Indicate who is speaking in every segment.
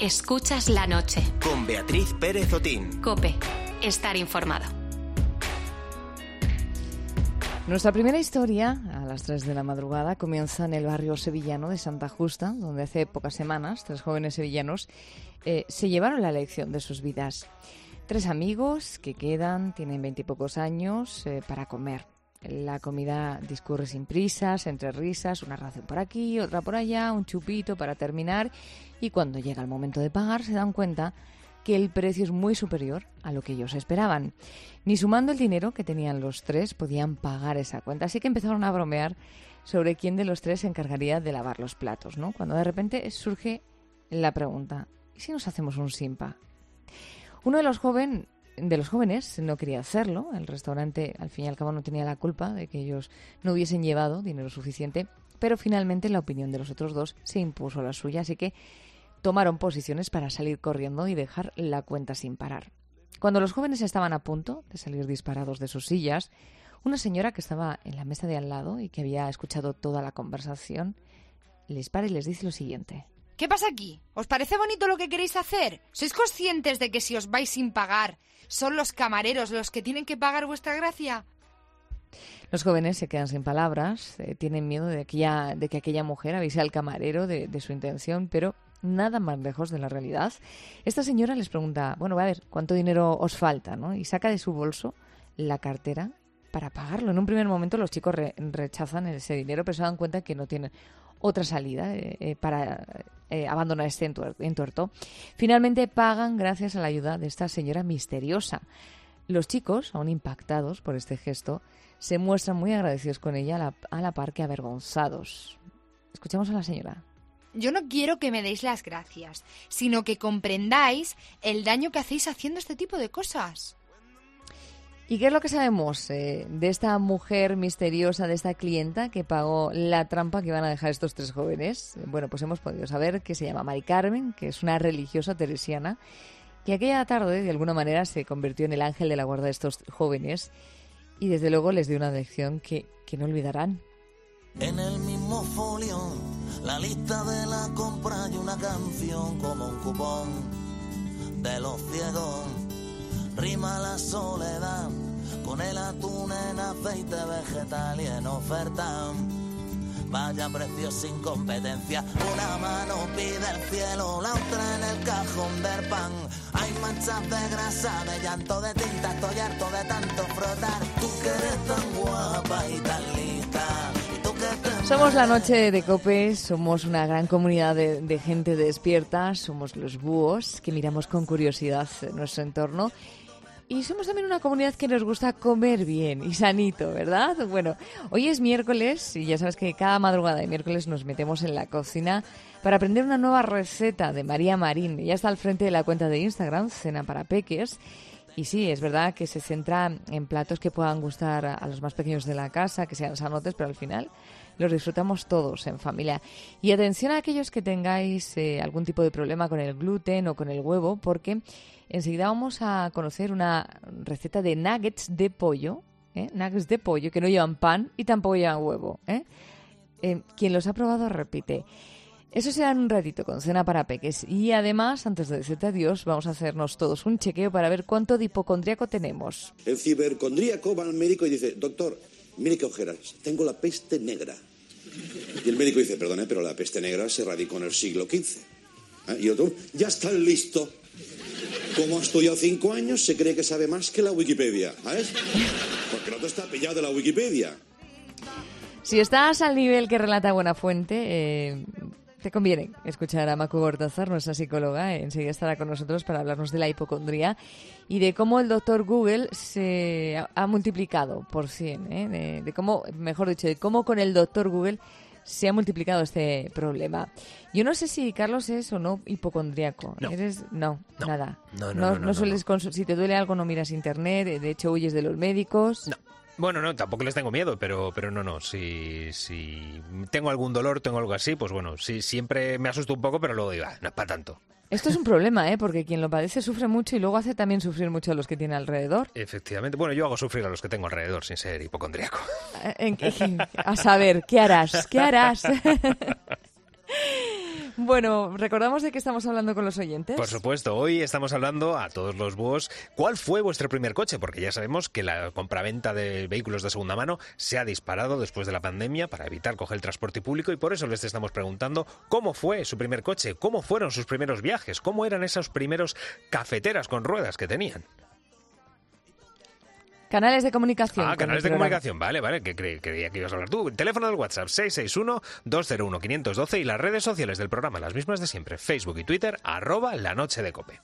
Speaker 1: Escuchas la noche.
Speaker 2: Con Beatriz Pérez Otín.
Speaker 1: COPE. Estar informado.
Speaker 3: Nuestra primera historia, a las 3 de la madrugada, comienza en el barrio sevillano de Santa Justa, donde hace pocas semanas 3 jóvenes sevillanos se llevaron la lección de sus vidas. 3 amigos que quedan, tienen 20 y pocos años, para comer. La comida discurre sin prisas, entre risas, una ración por aquí, otra por allá, un chupito para terminar, y cuando llega el momento de pagar se dan cuenta que el precio es muy superior a lo que ellos esperaban. Ni sumando el dinero que tenían los 3 podían pagar esa cuenta, así que empezaron a bromear sobre quién de los 3 se encargaría de lavar los platos, ¿no? Cuando de repente surge la pregunta, ¿y si nos hacemos un simpa? Uno de los jóvenes no quería hacerlo. El restaurante, al fin y al cabo, no tenía la culpa de que ellos no hubiesen llevado dinero suficiente, pero finalmente la opinión de los otros 2 se impuso a la suya, así que tomaron posiciones para salir corriendo y dejar la cuenta sin parar. Cuando los jóvenes estaban a punto de salir disparados de sus sillas, una señora que estaba en la mesa de al lado y que había escuchado toda la conversación les para y les dice lo siguiente.
Speaker 4: ¿Qué pasa aquí? ¿Os parece bonito lo que queréis hacer? ¿Sois conscientes de que si os vais sin pagar, son los camareros los que tienen que pagar vuestra gracia?
Speaker 3: Los jóvenes se quedan sin palabras, tienen miedo de que aquella mujer avise al camarero de su intención, pero nada más lejos de la realidad. Esta señora les pregunta, bueno, a ver, ¿cuánto dinero os falta?, ¿no? Y saca de su bolso la cartera para pagarlo. En un primer momento los chicos rechazan ese dinero, pero se dan cuenta que no tienen otra salida para abandonar este entuerto. Finalmente pagan gracias a la ayuda de esta señora misteriosa. Los chicos, aún impactados por este gesto, se muestran muy agradecidos con ella a la par que avergonzados. Escuchamos a la señora.
Speaker 4: Yo no quiero que me deis las gracias, sino que comprendáis el daño que hacéis haciendo este tipo de cosas.
Speaker 3: ¿Y qué es lo que sabemos de esta mujer misteriosa, de esta clienta que pagó la trampa que iban a dejar estos 3 jóvenes? Bueno, pues hemos podido saber que se llama Mari Carmen, que es una religiosa teresiana, que aquella tarde de alguna manera se convirtió en el ángel de la guarda de estos jóvenes y desde luego les dio una lección que no olvidarán.
Speaker 5: En el mismo folio, la lista de la compra y una canción como un cupón de los ciegos. Rima la soledad con el atún en aceite vegetal y en oferta. Vaya precio sin competencia. Una mano pide el cielo, la otra en el cajón del pan. Hay manchas de grasa, de llanto, de tinta. Estoy harto de tanto frotar. Tú que eres tan guapa y tan lista.
Speaker 3: Somos la noche de COPE, somos una gran comunidad de gente despierta, somos los búhos que miramos con curiosidad nuestro entorno y somos también una comunidad que nos gusta comer bien y sanito, ¿verdad? Bueno, hoy es miércoles y ya sabes que cada madrugada de miércoles nos metemos en la cocina para aprender una nueva receta de María Marín. Ella está al frente de la cuenta de Instagram, Cena para Peques. Y sí, es verdad que se centra en platos que puedan gustar a los más pequeños de la casa, que sean sanotes, pero al final los disfrutamos todos en familia. Y atención a aquellos que tengáis algún tipo de problema con el gluten o con el huevo, porque enseguida vamos a conocer una receta de nuggets de pollo, nuggets de pollo que no llevan pan y tampoco llevan huevo. Quien los ha probado repite. Eso será en un ratito con Cena para Peques. Y además, antes de decirte adiós, vamos a hacernos todos un chequeo para ver cuánto de hipocondríaco tenemos.
Speaker 6: El cibercondríaco va al médico y dice, doctor, mire qué ojeras, tengo la peste negra. Y el médico dice, perdone, pero la peste negra se radicó en el siglo XV. Y otro, ya está listo. Como ha estudiado 5 años, se cree que sabe más que la Wikipedia, ¿sabes? Porque el otro está pillado de la Wikipedia.
Speaker 3: Si estás al nivel que relata Buenafuente, te conviene escuchar a Macu Gortázar, nuestra psicóloga. Enseguida estará con nosotros para hablarnos de la hipocondría y de cómo el doctor Google se ha multiplicado por 100, de cómo, mejor dicho, de cómo con el doctor Google se ha multiplicado este problema. Yo no sé si Carlos es o no hipocondríaco.
Speaker 7: No.
Speaker 3: Nada.
Speaker 7: No
Speaker 3: sueles si te duele algo no miras internet, de hecho huyes de los médicos.
Speaker 7: No. Bueno, no, tampoco les tengo miedo, pero no. Si tengo algún dolor, tengo algo así, pues bueno, sí, siempre me asusto un poco, pero luego digo, no es para tanto.
Speaker 3: Esto es un problema, porque quien lo padece sufre mucho y luego hace también sufrir mucho a los que tiene alrededor.
Speaker 7: Efectivamente. Bueno, yo hago sufrir a los que tengo alrededor sin ser hipocondríaco.
Speaker 3: A saber, ¿qué harás? Bueno, recordamos de qué estamos hablando con los oyentes.
Speaker 7: Por supuesto, hoy estamos hablando a todos los búhos cuál fue vuestro primer coche, porque ya sabemos que la compraventa de vehículos de segunda mano se ha disparado después de la pandemia para evitar coger el transporte público y por eso les estamos preguntando cómo fue su primer coche, cómo fueron sus primeros viajes, cómo eran esos primeros cafeteras con ruedas que tenían.
Speaker 3: Canales de comunicación.
Speaker 7: Canales de comunicación, vale, que creía que ibas a hablar tú. El teléfono del WhatsApp, 661-201-512 y las redes sociales del programa, las mismas de siempre, Facebook y Twitter, @lanochedecope.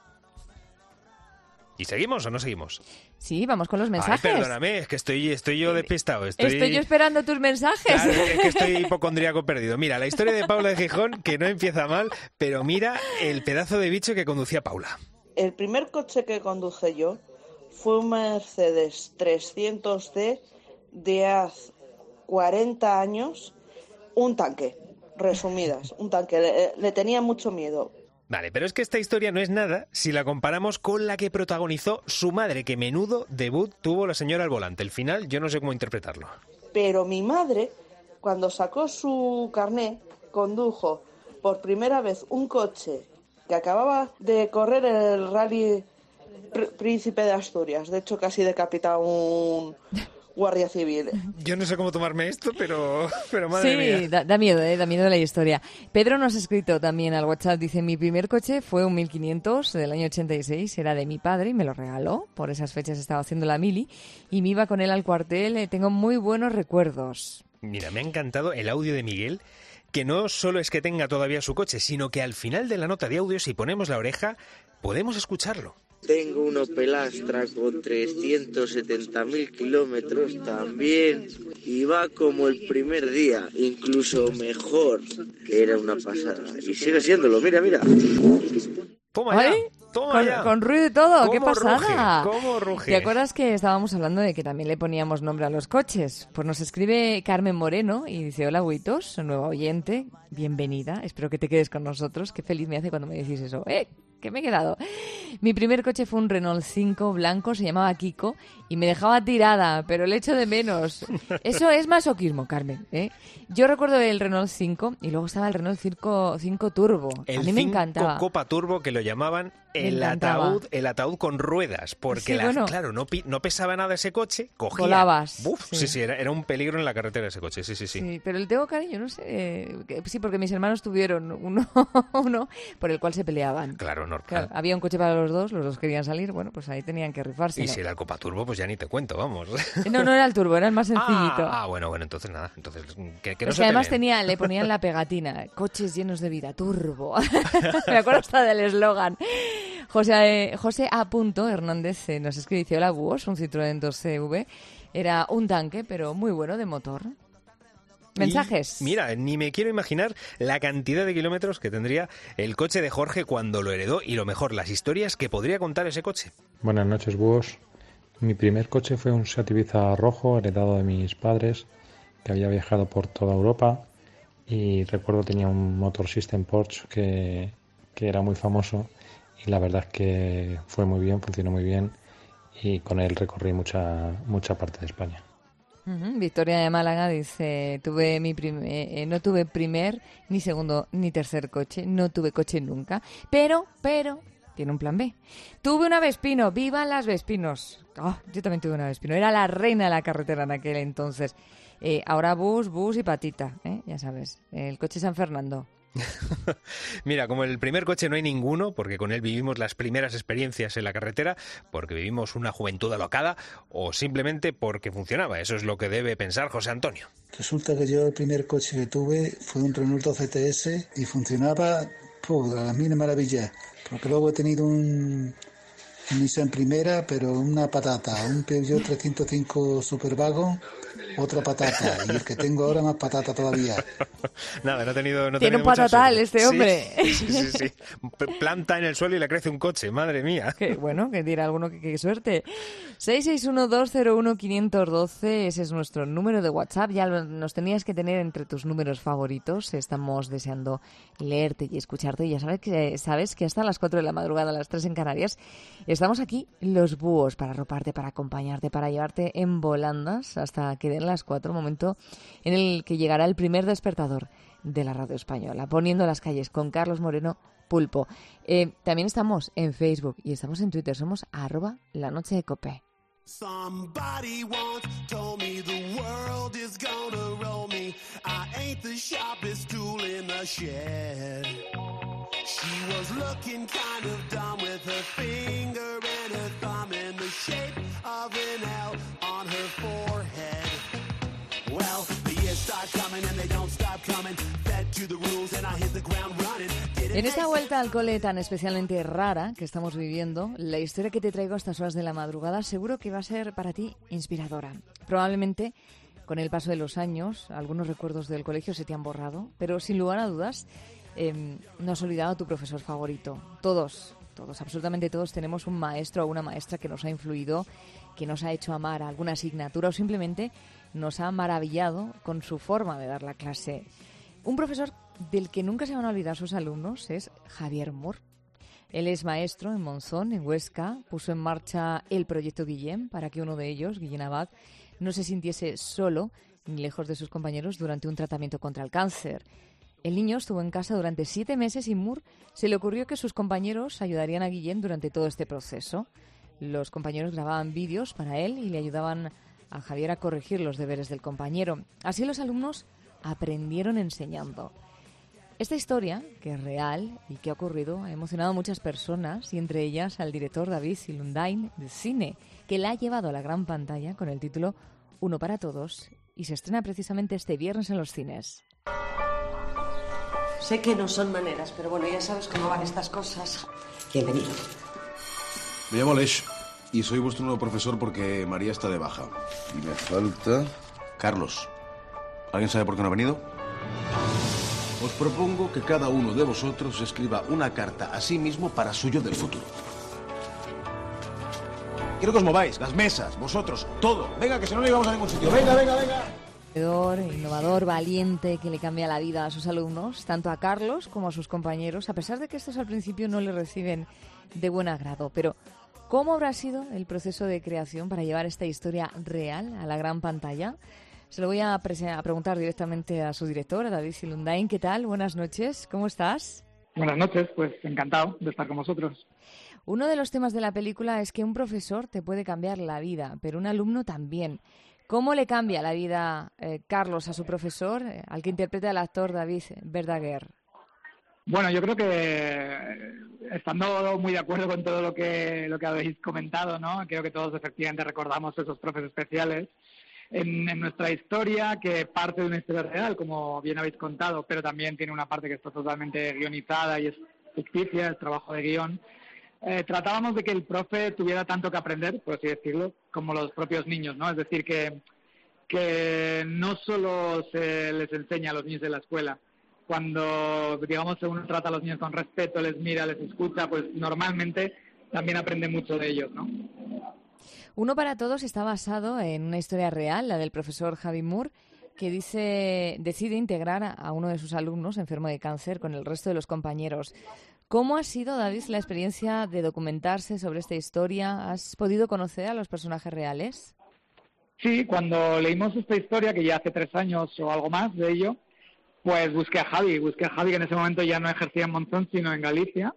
Speaker 7: ¿Y seguimos o no seguimos?
Speaker 3: Sí, vamos con los mensajes.
Speaker 7: Ay, perdóname, es que estoy yo despistado.
Speaker 3: Estoy yo esperando tus mensajes.
Speaker 7: Claro, es que estoy hipocondríaco perdido. Mira, la historia de Paula de Gijón, que no empieza mal, pero mira el pedazo de bicho que conducía Paula.
Speaker 8: El primer coche que conduje yo fue un Mercedes 300D de hace 40 años, un tanque, resumidas, un tanque. Le tenía mucho miedo.
Speaker 7: Vale, pero es que esta historia no es nada si la comparamos con la que protagonizó su madre, que menudo debut tuvo la señora al volante. El final yo no sé cómo interpretarlo.
Speaker 8: Pero mi madre, cuando sacó su carné, condujo por primera vez un coche que acababa de correr el Rally Príncipe de Asturias. De hecho, casi decapita a un guardia civil.
Speaker 7: Yo no sé cómo tomarme esto, pero madre mía.
Speaker 3: Sí, da miedo, da miedo la historia. Pedro nos ha escrito también al WhatsApp, dice, mi primer coche fue un 1500 del año 86, era de mi padre y me lo regaló, por esas fechas estaba haciendo la mili y me iba con él al cuartel, tengo muy buenos recuerdos.
Speaker 7: Mira, me ha encantado el audio de Miguel, que no solo es que tenga todavía su coche, sino que al final de la nota de audio, si ponemos la oreja, podemos escucharlo.
Speaker 9: Tengo un Opel Astra con 370.000 kilómetros también y va como el primer día, incluso mejor, que era una pasada. Y sigue siéndolo, mira.
Speaker 7: Toma ya, toma ya.
Speaker 3: Con ruido y todo, qué pasada.
Speaker 7: ¿Cómo ruge?
Speaker 3: ¿Te acuerdas que estábamos hablando de que también le poníamos nombre a los coches? Pues nos escribe Carmen Moreno y dice, hola Huitos, nueva oyente, bienvenida, espero que te quedes con nosotros, qué feliz me hace cuando me decís eso. Que me he quedado. Mi primer coche fue un Renault 5 blanco, se llamaba Kiko, y me dejaba tirada, pero le echo de menos. Eso es masoquismo, Carmen, ¿eh? Yo recuerdo el Renault 5 y luego estaba el Renault 5 Turbo.
Speaker 7: El
Speaker 3: a mí me encantaba.
Speaker 7: Copa Turbo, que lo llamaban el ataúd con ruedas, porque claro, no pesaba nada ese coche, cogía.
Speaker 3: Volabas.
Speaker 7: Sí, era un peligro en la carretera ese coche, sí.
Speaker 3: Sí, pero el tengo cariño, no sé. Sí, porque mis hermanos tuvieron uno por el cual se peleaban.
Speaker 7: Claro,
Speaker 3: Claro, había un coche para los dos querían salir, bueno, pues ahí tenían que rifarse.
Speaker 7: Y si era el Copa Turbo, pues ya ni te cuento, vamos.
Speaker 3: No era el Turbo, era el más sencillito.
Speaker 7: Bueno, entonces nada. Entonces, que no
Speaker 3: es
Speaker 7: se
Speaker 3: que además
Speaker 7: peleen.
Speaker 3: le ponían la pegatina, coches llenos de vida, Turbo. Me acuerdo hasta del eslogan. José A. Hernández nos escribe, dice, hola búhos, un Citroën 2CV. Era un tanque, pero muy bueno de motor. ¿Mensajes?
Speaker 7: Y, mira, ni me quiero imaginar la cantidad de kilómetros que tendría el coche de Jorge cuando lo heredó y lo mejor, las historias que podría contar ese coche.
Speaker 10: Buenas noches, búhos. Mi primer coche fue un Seat Ibiza rojo heredado de mis padres que había viajado por toda Europa y recuerdo tenía un Motor System Porsche que era muy famoso y la verdad es que fue muy bien, funcionó muy bien y con él recorrí mucha parte de España.
Speaker 3: Victoria de Málaga dice, no tuve primer, ni segundo, ni tercer coche, no tuve coche nunca, pero, tiene un plan B. Tuve una Vespino, ¡vivan las Vespinos! Yo también tuve una Vespino, era la reina de la carretera en aquel entonces. Ahora bus y patita, ya sabes, el coche San Fernando.
Speaker 7: Mira, como el primer coche no hay ninguno, porque con él vivimos las primeras experiencias en la carretera, porque vivimos una juventud alocada o simplemente porque funcionaba. Eso es lo que debe pensar José Antonio.
Speaker 11: Resulta que yo el primer coche que tuve fue un Renault 12 TS y funcionaba a las mil maravillas, porque luego he tenido un Nissan Primera, pero una patata, un Peugeot 305 Superwagon, otra patata, y el que tengo ahora más patata todavía.
Speaker 7: Nada, no he tenido
Speaker 3: Tiene un patatal este hombre.
Speaker 7: Sí. Planta en el suelo y le crece un coche, madre mía.
Speaker 3: Qué bueno, que dirá alguno que qué suerte. 661-201-512, ese es nuestro número de WhatsApp. Ya nos tenías que tener entre tus números favoritos. Estamos deseando leerte y escucharte. Ya sabes que hasta las 4 de la madrugada, a las 3 en Canarias, estamos aquí los búhos para arroparte, para acompañarte, para llevarte en volandas hasta que den las 4, momento en el que llegará el primer despertador de la radio española, Poniendo las calles con Carlos Moreno Pulpo. También estamos en Facebook y estamos en Twitter, somos @lanochedecope.
Speaker 12: Somebody once told me the world is gonna roll me. I ain't the sharpest tool in the shed. She was looking kind of dumb with her finger and her thumb in the shape of an L on her forehead. Well, the years start coming and they don't stop coming. Fed to the rules and I hit the ground running.
Speaker 3: En esta vuelta al cole tan especialmente rara que estamos viviendo, la historia que te traigo a estas horas de la madrugada seguro que va a ser para ti inspiradora. Probablemente, con el paso de los años, algunos recuerdos del colegio se te han borrado, pero sin lugar a dudas, no has olvidado a tu profesor favorito. Todos, absolutamente todos tenemos un maestro o una maestra que nos ha influido, que nos ha hecho amar alguna asignatura o simplemente nos ha maravillado con su forma de dar la clase. Un profesor del que nunca se van a olvidar sus alumnos es Javier Moore. Él es maestro en Monzón, en Huesca. Puso en marcha el proyecto Guillem para que uno de ellos, Guillem Abad, no se sintiese solo ni lejos de sus compañeros durante un tratamiento contra el cáncer. El niño estuvo en casa durante 7 meses y Moore se le ocurrió que sus compañeros ayudarían a Guillem durante todo este proceso. Los compañeros grababan vídeos para él y le ayudaban a Javier a corregir los deberes del compañero. Así los alumnos aprendieron enseñando. Esta historia, que es real y que ha ocurrido, ha emocionado a muchas personas y entre ellas al director David Silundain de cine, que la ha llevado a la gran pantalla con el título Uno para todos y se estrena precisamente este viernes en los cines.
Speaker 13: Sé que no son maneras, pero bueno, ya sabes cómo van estas cosas. Bienvenido.
Speaker 14: Me llamo Lesh y soy vuestro nuevo profesor porque María está de baja. Y me falta Carlos. ¿Alguien sabe por qué no ha venido? Os propongo que cada uno de vosotros escriba una carta a sí mismo para suyo del futuro. Quiero que os mováis, las mesas, vosotros, todo. Venga, que si no, no íbamos a ningún sitio. Venga, venga, venga.
Speaker 3: Innovador, valiente, que le cambia la vida a sus alumnos, tanto a Carlos como a sus compañeros, a pesar de que estos al principio no le reciben de buen agrado. Pero, ¿cómo habrá sido el proceso de creación para llevar esta historia real a la gran pantalla? Se lo voy a preguntar directamente a su director, a David Silundain. ¿Qué tal? Buenas noches. ¿Cómo estás?
Speaker 15: Buenas noches, pues encantado de estar con vosotros.
Speaker 3: Uno de los temas de la película es que un profesor te puede cambiar la vida, pero un alumno también. ¿Cómo le cambia la vida Carlos a su profesor, al que interpreta el actor David Verdaguer?
Speaker 15: Bueno, yo creo que estando muy de acuerdo con todo lo que habéis comentado, ¿no? Creo que todos efectivamente recordamos esos profes especiales en nuestra historia, que parte de una historia real, como bien habéis contado, pero también tiene una parte que está totalmente guionizada y es ficticia, es trabajo de guión. Tratábamos de que el profe tuviera tanto que aprender, por así decirlo, como los propios niños, ¿no? Es decir, que no solo se les enseña a los niños de la escuela. Cuando, digamos, uno trata a los niños con respeto, les mira, les escucha, pues normalmente también aprende mucho de ellos, ¿no?
Speaker 3: Uno para todos está basado en una historia real, la del profesor Javi Moore, que decide integrar a uno de sus alumnos enfermo de cáncer con el resto de los compañeros. ¿Cómo ha sido, David, la experiencia de documentarse sobre esta historia? ¿Has podido conocer a los personajes reales?
Speaker 15: Sí, cuando leímos esta historia, que ya hace 3 años o algo más de ello, pues busqué a Javi, que en ese momento ya no ejercía en Monzón, sino en Galicia.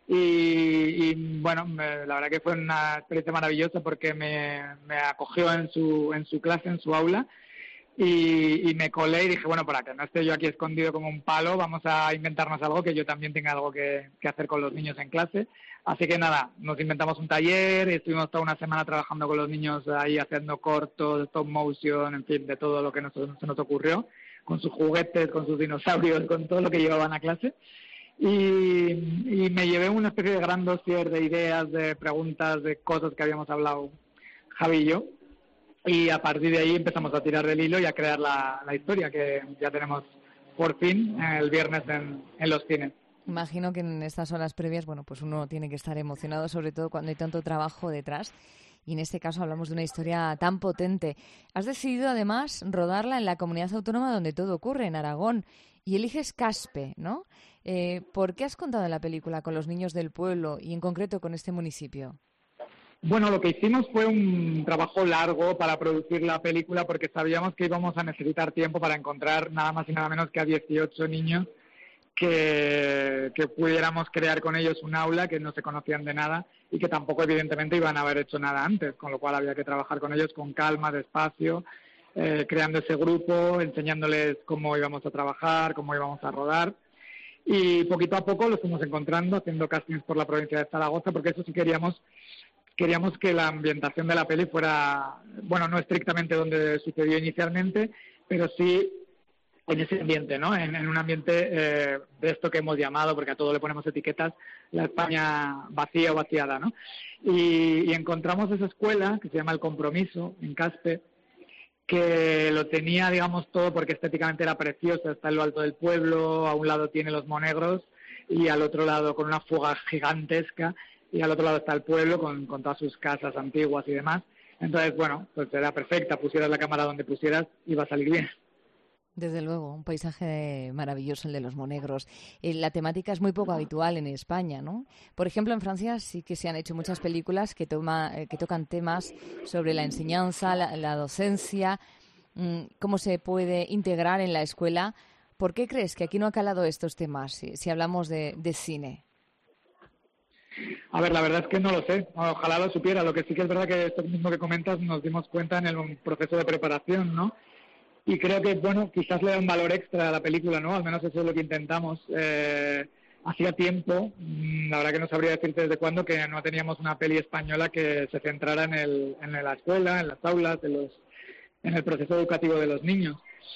Speaker 15: Y bueno, la verdad que fue una experiencia maravillosa porque me acogió en su clase, en su aula, y me colé y dije, bueno, para que no esté yo aquí escondido como un palo, vamos a inventarnos algo, que yo también tenga algo que hacer con los niños en clase. Así que nada, nos inventamos un taller, estuvimos toda una semana trabajando con los niños ahí, haciendo cortos, stop motion, en fin, de todo lo que se nos ocurrió, con sus juguetes, con sus dinosaurios, con todo lo que llevaban a clase. Y me llevé una especie de gran dossier de ideas, de preguntas, de cosas que habíamos hablado Javi y yo. Y a partir de ahí empezamos a tirar del hilo y a crear la historia que ya tenemos por fin el viernes en los cines.
Speaker 3: Imagino que en estas horas previas, bueno, pues uno tiene que estar emocionado, sobre todo cuando hay tanto trabajo detrás. Y en este caso hablamos de una historia tan potente. Has decidido además rodarla en la comunidad autónoma donde todo ocurre, en Aragón. Y eliges Caspe, ¿no? ¿Por qué has contado en la película con los niños del pueblo y en concreto con este municipio?
Speaker 15: Bueno, lo que hicimos fue un trabajo largo para producir la película porque sabíamos que íbamos a necesitar tiempo para encontrar nada más y nada menos que a 18 niños que pudiéramos crear con ellos un aula, que no se conocían de nada y que tampoco evidentemente iban a haber hecho nada antes, con lo cual había que trabajar con ellos con calma, despacio, creando ese grupo, enseñándoles cómo íbamos a trabajar, cómo íbamos a rodar. Y poquito a poco los fuimos encontrando, haciendo castings por la provincia de Zaragoza, porque eso sí queríamos que la ambientación de la peli fuera, bueno, no estrictamente donde sucedió inicialmente, pero sí en ese ambiente, ¿no? En un ambiente de esto que hemos llamado, porque a todo le ponemos etiquetas, la España vacía o vaciada, ¿no? Y encontramos esa escuela que se llama El Compromiso, en Caspe, que lo tenía, digamos, todo porque estéticamente era preciosa. Está en lo alto del pueblo, a un lado tiene Los Monegros y al otro lado, con una fuga gigantesca, y al otro lado está el pueblo con todas sus casas antiguas y demás. Entonces, bueno, pues era perfecta, pusieras la cámara donde pusieras, iba a salir bien.
Speaker 3: Desde luego, un paisaje maravilloso el de Los Monegros. La temática es muy poco habitual en España, ¿no? Por ejemplo, en Francia sí que se han hecho muchas películas que tocan temas sobre la enseñanza, la docencia, cómo se puede integrar en la escuela. ¿Por qué crees que aquí no ha calado estos temas si hablamos de cine?
Speaker 15: A ver, la verdad es que no lo sé. Ojalá lo supiera. Lo que sí que es verdad que esto mismo que comentas nos dimos cuenta en el proceso de preparación, ¿no? Y creo que, bueno, quizás le da un valor extra a la película, ¿no? Al menos eso es lo que intentamos. Hacía tiempo, la verdad que no sabría decirte desde cuándo, que no teníamos una peli española que se centrara en la escuela, en las aulas, en el proceso educativo de los niños.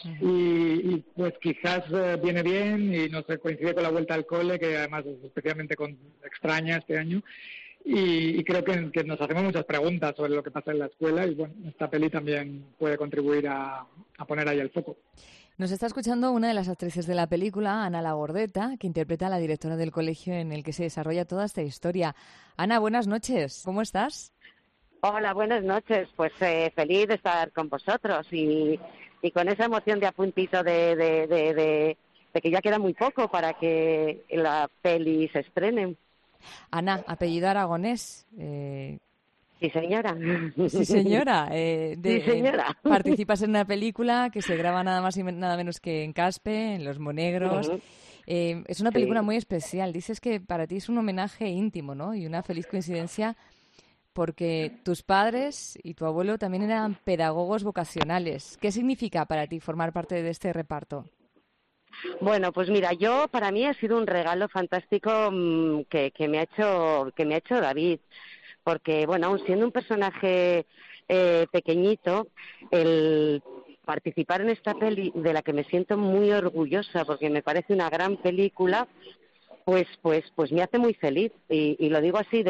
Speaker 15: Y pues quizás viene bien y no sé, coincide con la vuelta al cole, que además es especialmente extraña este año. Y creo que nos hacemos muchas preguntas sobre lo que pasa en la escuela y bueno, esta peli también puede contribuir a poner ahí el foco.
Speaker 3: Nos está escuchando una de las actrices de la película, Ana Labordeta, que interpreta a la directora del colegio en el que se desarrolla toda esta historia. Ana, buenas noches. ¿Cómo estás?
Speaker 16: Hola, buenas noches. Pues feliz de estar con vosotros y con esa emoción de a puntito de que ya queda muy poco para que la peli se estrene.
Speaker 3: Ana, apellido aragonés.
Speaker 16: Sí, señora.
Speaker 3: Sí, señora.
Speaker 16: Sí, señora.
Speaker 3: Participas en una película que se graba nada más y nada menos que en Caspe, en Los Monegros.
Speaker 16: Uh-huh.
Speaker 3: Es una película muy especial. Dices que para ti es un homenaje íntimo, ¿no? Y una feliz coincidencia porque tus padres y tu abuelo también eran pedagogos vocacionales. ¿Qué significa para ti formar parte de este reparto?
Speaker 16: Bueno, pues mira, para mí ha sido un regalo fantástico que me ha hecho David, porque bueno, aun siendo un personaje pequeñito, el participar en esta peli de la que me siento muy orgullosa porque me parece una gran película, pues me hace muy feliz y lo digo así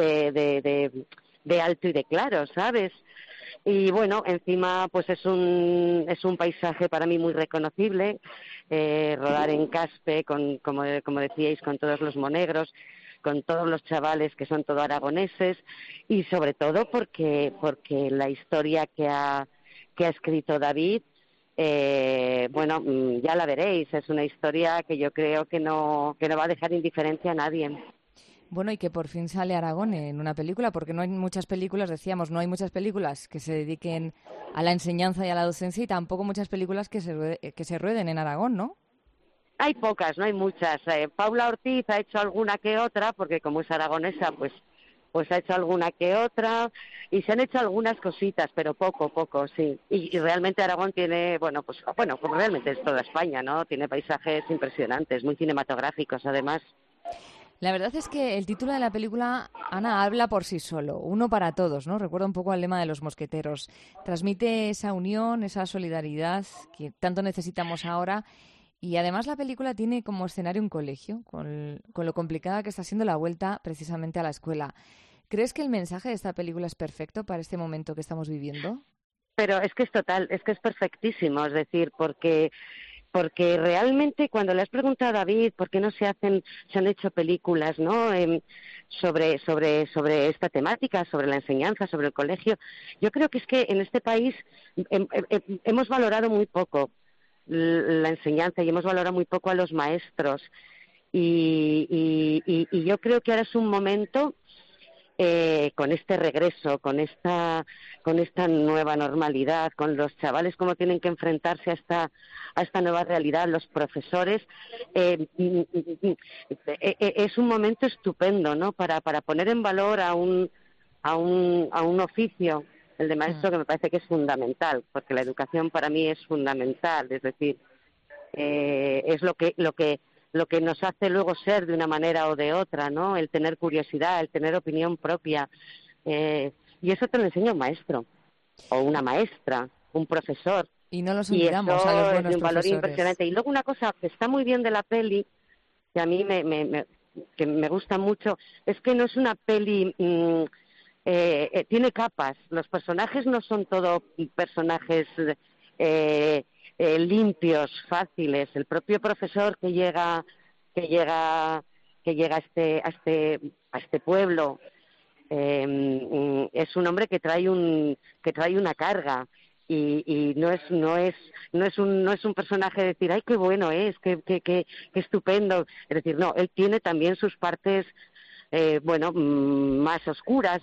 Speaker 16: de alto y de claro, ¿sabes? Y bueno, encima pues es un paisaje para mí muy reconocible, rodar en Caspe, como decíais, con todos los monegros, con todos los chavales que son todo aragoneses y sobre todo porque la historia que ha escrito David, bueno, ya la veréis, es una historia que yo creo que no va a dejar indiferente a nadie.
Speaker 3: Bueno, y que por fin sale Aragón en una película, porque no hay muchas películas, decíamos, no hay muchas películas que se dediquen a la enseñanza y a la docencia y tampoco muchas películas que se rueden en Aragón, ¿no?
Speaker 16: Hay pocas, no hay muchas. Paula Ortiz ha hecho alguna que otra, porque como es aragonesa, pues ha hecho alguna que otra, y se han hecho algunas cositas, pero poco, sí. Y realmente Aragón tiene, bueno, como realmente es toda España, ¿no? Tiene paisajes impresionantes, muy cinematográficos, además.
Speaker 3: La verdad es que el título de la película, Ana, habla por sí solo, uno para todos, ¿no? Recuerda un poco al lema de los mosqueteros. Transmite esa unión, esa solidaridad que tanto necesitamos ahora. Y además la película tiene como escenario un colegio, con lo complicada que está siendo la vuelta precisamente a la escuela. ¿Crees que el mensaje de esta película es perfecto para este momento que estamos viviendo?
Speaker 16: Pero es que es total, es que es perfectísimo, es decir, porque realmente cuando le has preguntado a David por qué no se han hecho películas, ¿no? sobre esta temática, sobre la enseñanza, sobre el colegio, yo creo que es que en este país hemos valorado muy poco la enseñanza y hemos valorado muy poco a los maestros y yo creo que ahora es un momento con este regreso, con esta nueva normalidad, con los chavales cómo tienen que enfrentarse a esta nueva realidad, los profesores, es un momento estupendo, ¿no? Para poner en valor a un oficio, el de maestro, que me parece que es fundamental, porque la educación para mí es fundamental, es decir, es lo que nos hace luego ser de una manera o de otra, ¿no? El tener curiosidad, el tener opinión propia. Y eso te lo enseña un maestro, o una maestra, un profesor.
Speaker 3: Y no los olvidamos a los buenos
Speaker 16: es de un valor
Speaker 3: profesores.
Speaker 16: impresionante. Y luego una cosa que está muy bien de la peli, que a mí que me gusta mucho, es que no es una peli... tiene capas. Los personajes no son todo personajes... limpios, fáciles. El propio profesor que llega a este pueblo es un hombre que trae una carga y no es un personaje de decir ay qué bueno es, qué estupendo. Es decir, no, él tiene también sus partes más oscuras,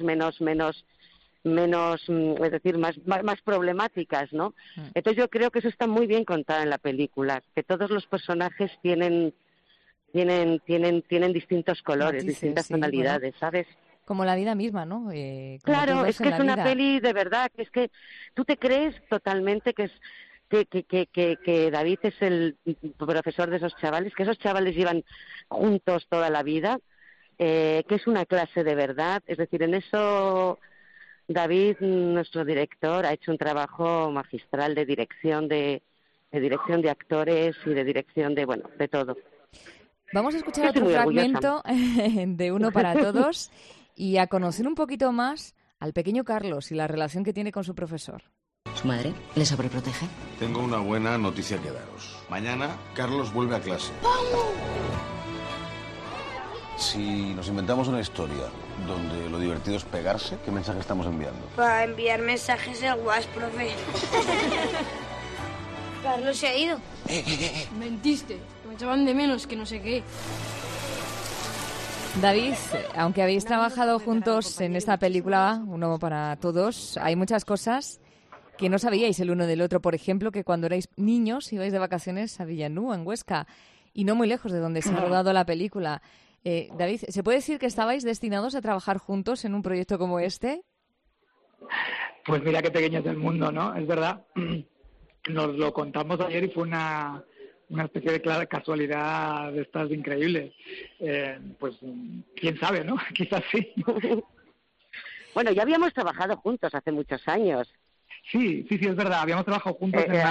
Speaker 16: es decir, más problemáticas, ¿no? Entonces yo creo que eso está muy bien contado en la película, que todos los personajes tienen distintos colores,
Speaker 3: Matices,
Speaker 16: distintas
Speaker 3: sí,
Speaker 16: tonalidades, ¿sabes?
Speaker 3: Como la vida misma, ¿no?
Speaker 16: Claro, es que es una
Speaker 3: vida.
Speaker 16: peli de verdad, que es que tú te crees totalmente que David es el profesor de esos chavales, que esos chavales llevan juntos toda la vida, que es una clase de verdad. Es decir, en eso David, nuestro director, ha hecho un trabajo magistral de dirección de actores y de dirección de todo.
Speaker 3: Vamos a escuchar
Speaker 16: Estoy
Speaker 3: otro
Speaker 16: muy
Speaker 3: fragmento de Uno para Todos y a conocer un poquito más al pequeño Carlos y la relación que tiene con su profesor.
Speaker 13: ¿Su madre le sobreprotege?
Speaker 14: Tengo una buena noticia que daros. Mañana Carlos vuelve a clase. Si nos inventamos una historia donde lo divertido es pegarse, ¿qué mensaje estamos enviando?
Speaker 17: Para enviar mensajes al WhatsApp, profe. Carlos se ha ido.
Speaker 18: Mentiste, me echaban de menos que no sé qué.
Speaker 3: David, aunque habéis trabajado juntos en esta película, Uno para Todos, hay muchas cosas que no sabíais el uno del otro. Por ejemplo, que cuando erais niños ibais de vacaciones a Villanúa, en Huesca, y no muy lejos de donde se ha rodado la película. David, ¿se puede decir que estabais destinados a trabajar juntos en un proyecto como este?
Speaker 15: Pues mira qué pequeño es el mundo, ¿no? Es verdad. Nos lo contamos ayer y fue una especie de casualidad de estas increíbles. Pues quién sabe, ¿no? Quizás sí.
Speaker 16: Bueno, ya habíamos trabajado juntos hace muchos años.
Speaker 15: Sí, es verdad. Habíamos trabajado juntos en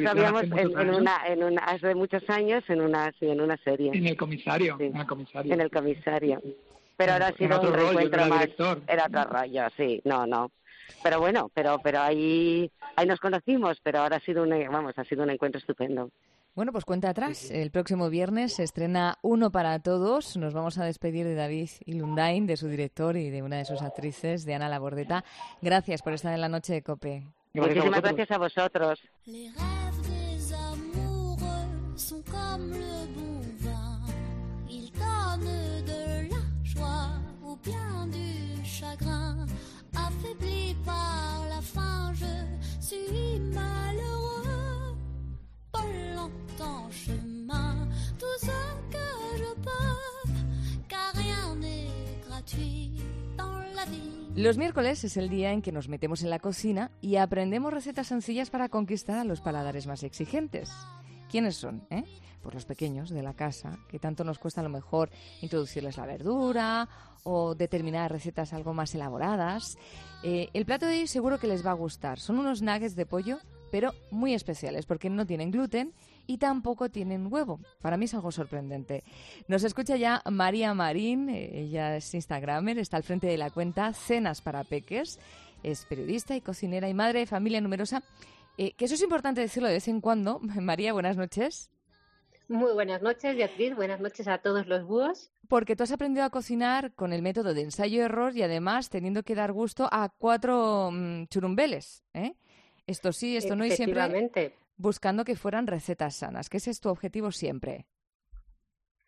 Speaker 16: hace muchos años en una serie.
Speaker 15: En el comisario.
Speaker 16: Sí.
Speaker 15: En el comisario.
Speaker 16: Pero ahora ha sido un reencuentro más. Era otro rollo, sí. No. Pero bueno, pero ahí nos conocimos, pero ahora ha sido un encuentro estupendo.
Speaker 3: Bueno, pues cuenta atrás. El próximo viernes se estrena Uno para Todos. Nos vamos a despedir de David Ilundain, de su director y de una de sus actrices, de Ana Labordeta. Gracias por estar en la noche de COPE.
Speaker 16: Muchísimas gracias a vosotros.
Speaker 19: Les rêves des amoureux sont comme le bon vin. Ils donnent de la joie ou bien du chagrin. Affaibli par la faim, je suis malheureux. Pas longtemps chemin, tout ce que je peux, car rien n'est gratuit dans la vie.
Speaker 3: Los miércoles es el día en que nos metemos en la cocina y aprendemos recetas sencillas para conquistar a los paladares más exigentes. ¿Quiénes son? Pues los pequeños de la casa, que tanto nos cuesta a lo mejor introducirles la verdura o determinadas recetas algo más elaboradas. El plato de hoy seguro que les va a gustar. Son unos nuggets de pollo, pero muy especiales porque no tienen gluten y tampoco tienen huevo. Para mí es algo sorprendente. Nos escucha ya María Marín, ella es instagramer, está al frente de la cuenta Cenas para Peques, es periodista y cocinera y madre de familia numerosa. Que eso es importante decirlo de vez en cuando. María, buenas noches.
Speaker 20: Muy buenas noches, Beatriz. Buenas noches a todos los búhos.
Speaker 3: Porque tú has aprendido a cocinar con el método de ensayo-error y además teniendo que dar gusto a 4 churumbeles, Esto sí, esto no, y siempre buscando que fueran recetas sanas, que ese es tu objetivo siempre.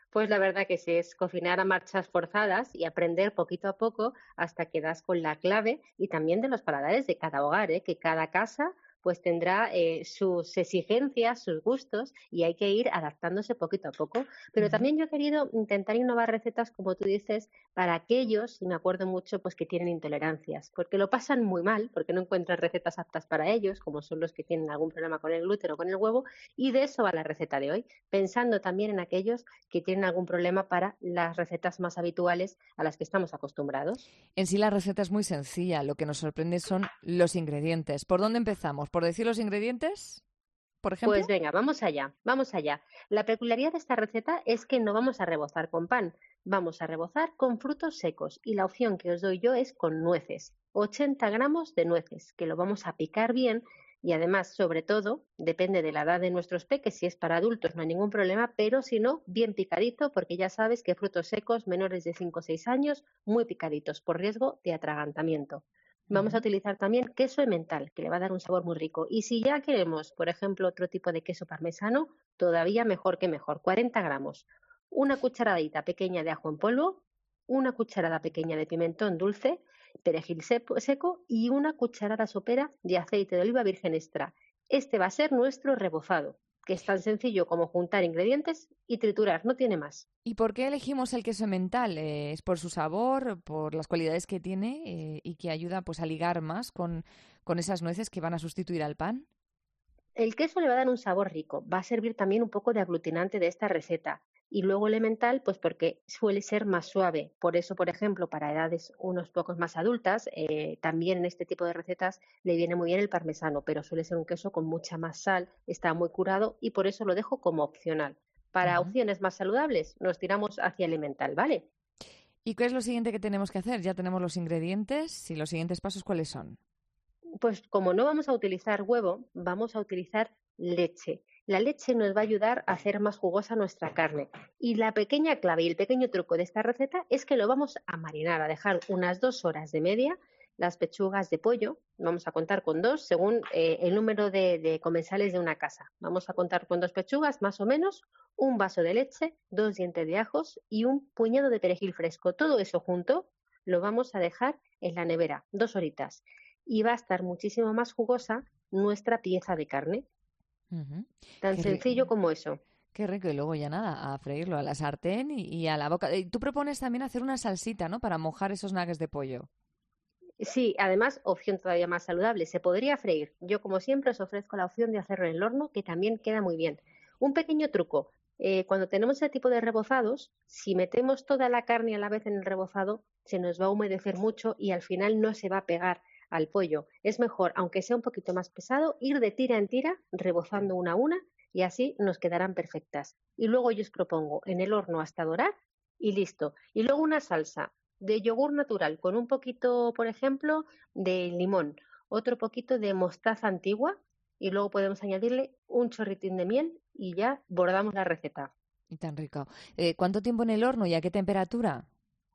Speaker 20: Pues la verdad que sí, es cocinar a marchas forzadas y aprender poquito a poco hasta que das con la clave y también de los paladares de cada hogar, que cada casa pues tendrá sus exigencias, sus gustos y hay que ir adaptándose poquito a poco. Pero también yo he querido intentar innovar recetas, como tú dices, para aquellos, y me acuerdo mucho, pues que tienen intolerancias, porque lo pasan muy mal, porque no encuentran recetas aptas para ellos, como son los que tienen algún problema con el gluten o con el huevo, y de eso va la receta de hoy, pensando también en aquellos que tienen algún problema para las recetas más habituales a las que estamos acostumbrados.
Speaker 3: En sí la receta es muy sencilla, lo que nos sorprende son los ingredientes. ¿Por dónde empezamos? ¿Por decir los ingredientes, por ejemplo?
Speaker 20: Pues venga, vamos allá, vamos allá. La peculiaridad de esta receta es que no vamos a rebozar con pan, vamos a rebozar con frutos secos y la opción que os doy yo es con nueces, 80 gramos de nueces, que lo vamos a picar bien y además, sobre todo, depende de la edad de nuestros peques, si es para adultos no hay ningún problema, pero si no, bien picadito, porque ya sabes que frutos secos menores de 5 o 6 años, muy picaditos, por riesgo de atragantamiento. Vamos a utilizar también queso emmental, que le va a dar un sabor muy rico. Y si ya queremos, por ejemplo, otro tipo de queso parmesano, todavía mejor que mejor, 40 gramos. Una cucharadita pequeña de ajo en polvo, una cucharada pequeña de pimentón dulce, perejil seco y una cucharada sopera de aceite de oliva virgen extra. Este va a ser nuestro rebozado, que es tan sencillo como juntar ingredientes y triturar, no tiene más.
Speaker 3: ¿Y por qué elegimos el queso emmental? ¿Es por su sabor, por las cualidades que tiene y que ayuda pues a ligar más con esas nueces que van a sustituir al pan?
Speaker 20: El queso le va a dar un sabor rico, va a servir también un poco de aglutinante de esta receta. Y luego el emmental, pues porque suele ser más suave. Por eso, por ejemplo, para edades unos pocos más adultas, también en este tipo de recetas le viene muy bien el parmesano, pero suele ser un queso con mucha más sal, está muy curado y por eso lo dejo como opcional. Para opciones más saludables, nos tiramos hacia el emmental, ¿vale?
Speaker 3: ¿Y qué es lo siguiente que tenemos que hacer? Ya tenemos los ingredientes y los siguientes pasos, ¿cuáles son?
Speaker 20: Pues como no vamos a utilizar huevo, vamos a utilizar leche. La leche nos va a ayudar a hacer más jugosa nuestra carne. Y la pequeña clave y el pequeño truco de esta receta es que lo vamos a marinar, a dejar unas 2 horas de media. Las pechugas de pollo, vamos a contar con 2 según el número de comensales de una casa. Vamos a contar con 2 pechugas más o menos, un vaso de leche, 2 dientes de ajos y un puñado de perejil fresco. Todo eso junto lo vamos a dejar en la nevera 2 horitas. Y va a estar muchísimo más jugosa nuestra pieza de carne. Tan sencillo como eso.
Speaker 3: Qué rico. Y luego ya nada, a freírlo a la sartén y a la boca. Y tú propones también hacer una salsita, ¿no? Para mojar esos nuggets de pollo.
Speaker 20: Sí, además, opción todavía más saludable. Se podría freír. Yo, como siempre, os ofrezco la opción de hacerlo en el horno, que también queda muy bien. Un pequeño truco. Cuando tenemos ese tipo de rebozados, si metemos toda la carne a la vez en el rebozado, se nos va a humedecer mucho y al final no se va a pegar al pollo. Es mejor, aunque sea un poquito más pesado, ir de tira en tira, rebozando una a una, y así nos quedarán perfectas. Y luego yo os propongo en el horno hasta dorar y listo. Y luego una salsa de yogur natural con un poquito, por ejemplo, de limón, otro poquito de mostaza antigua y luego podemos añadirle un chorritín de miel y ya bordamos la receta.
Speaker 3: Y tan rico. ¿Cuánto tiempo en el horno y a qué temperatura?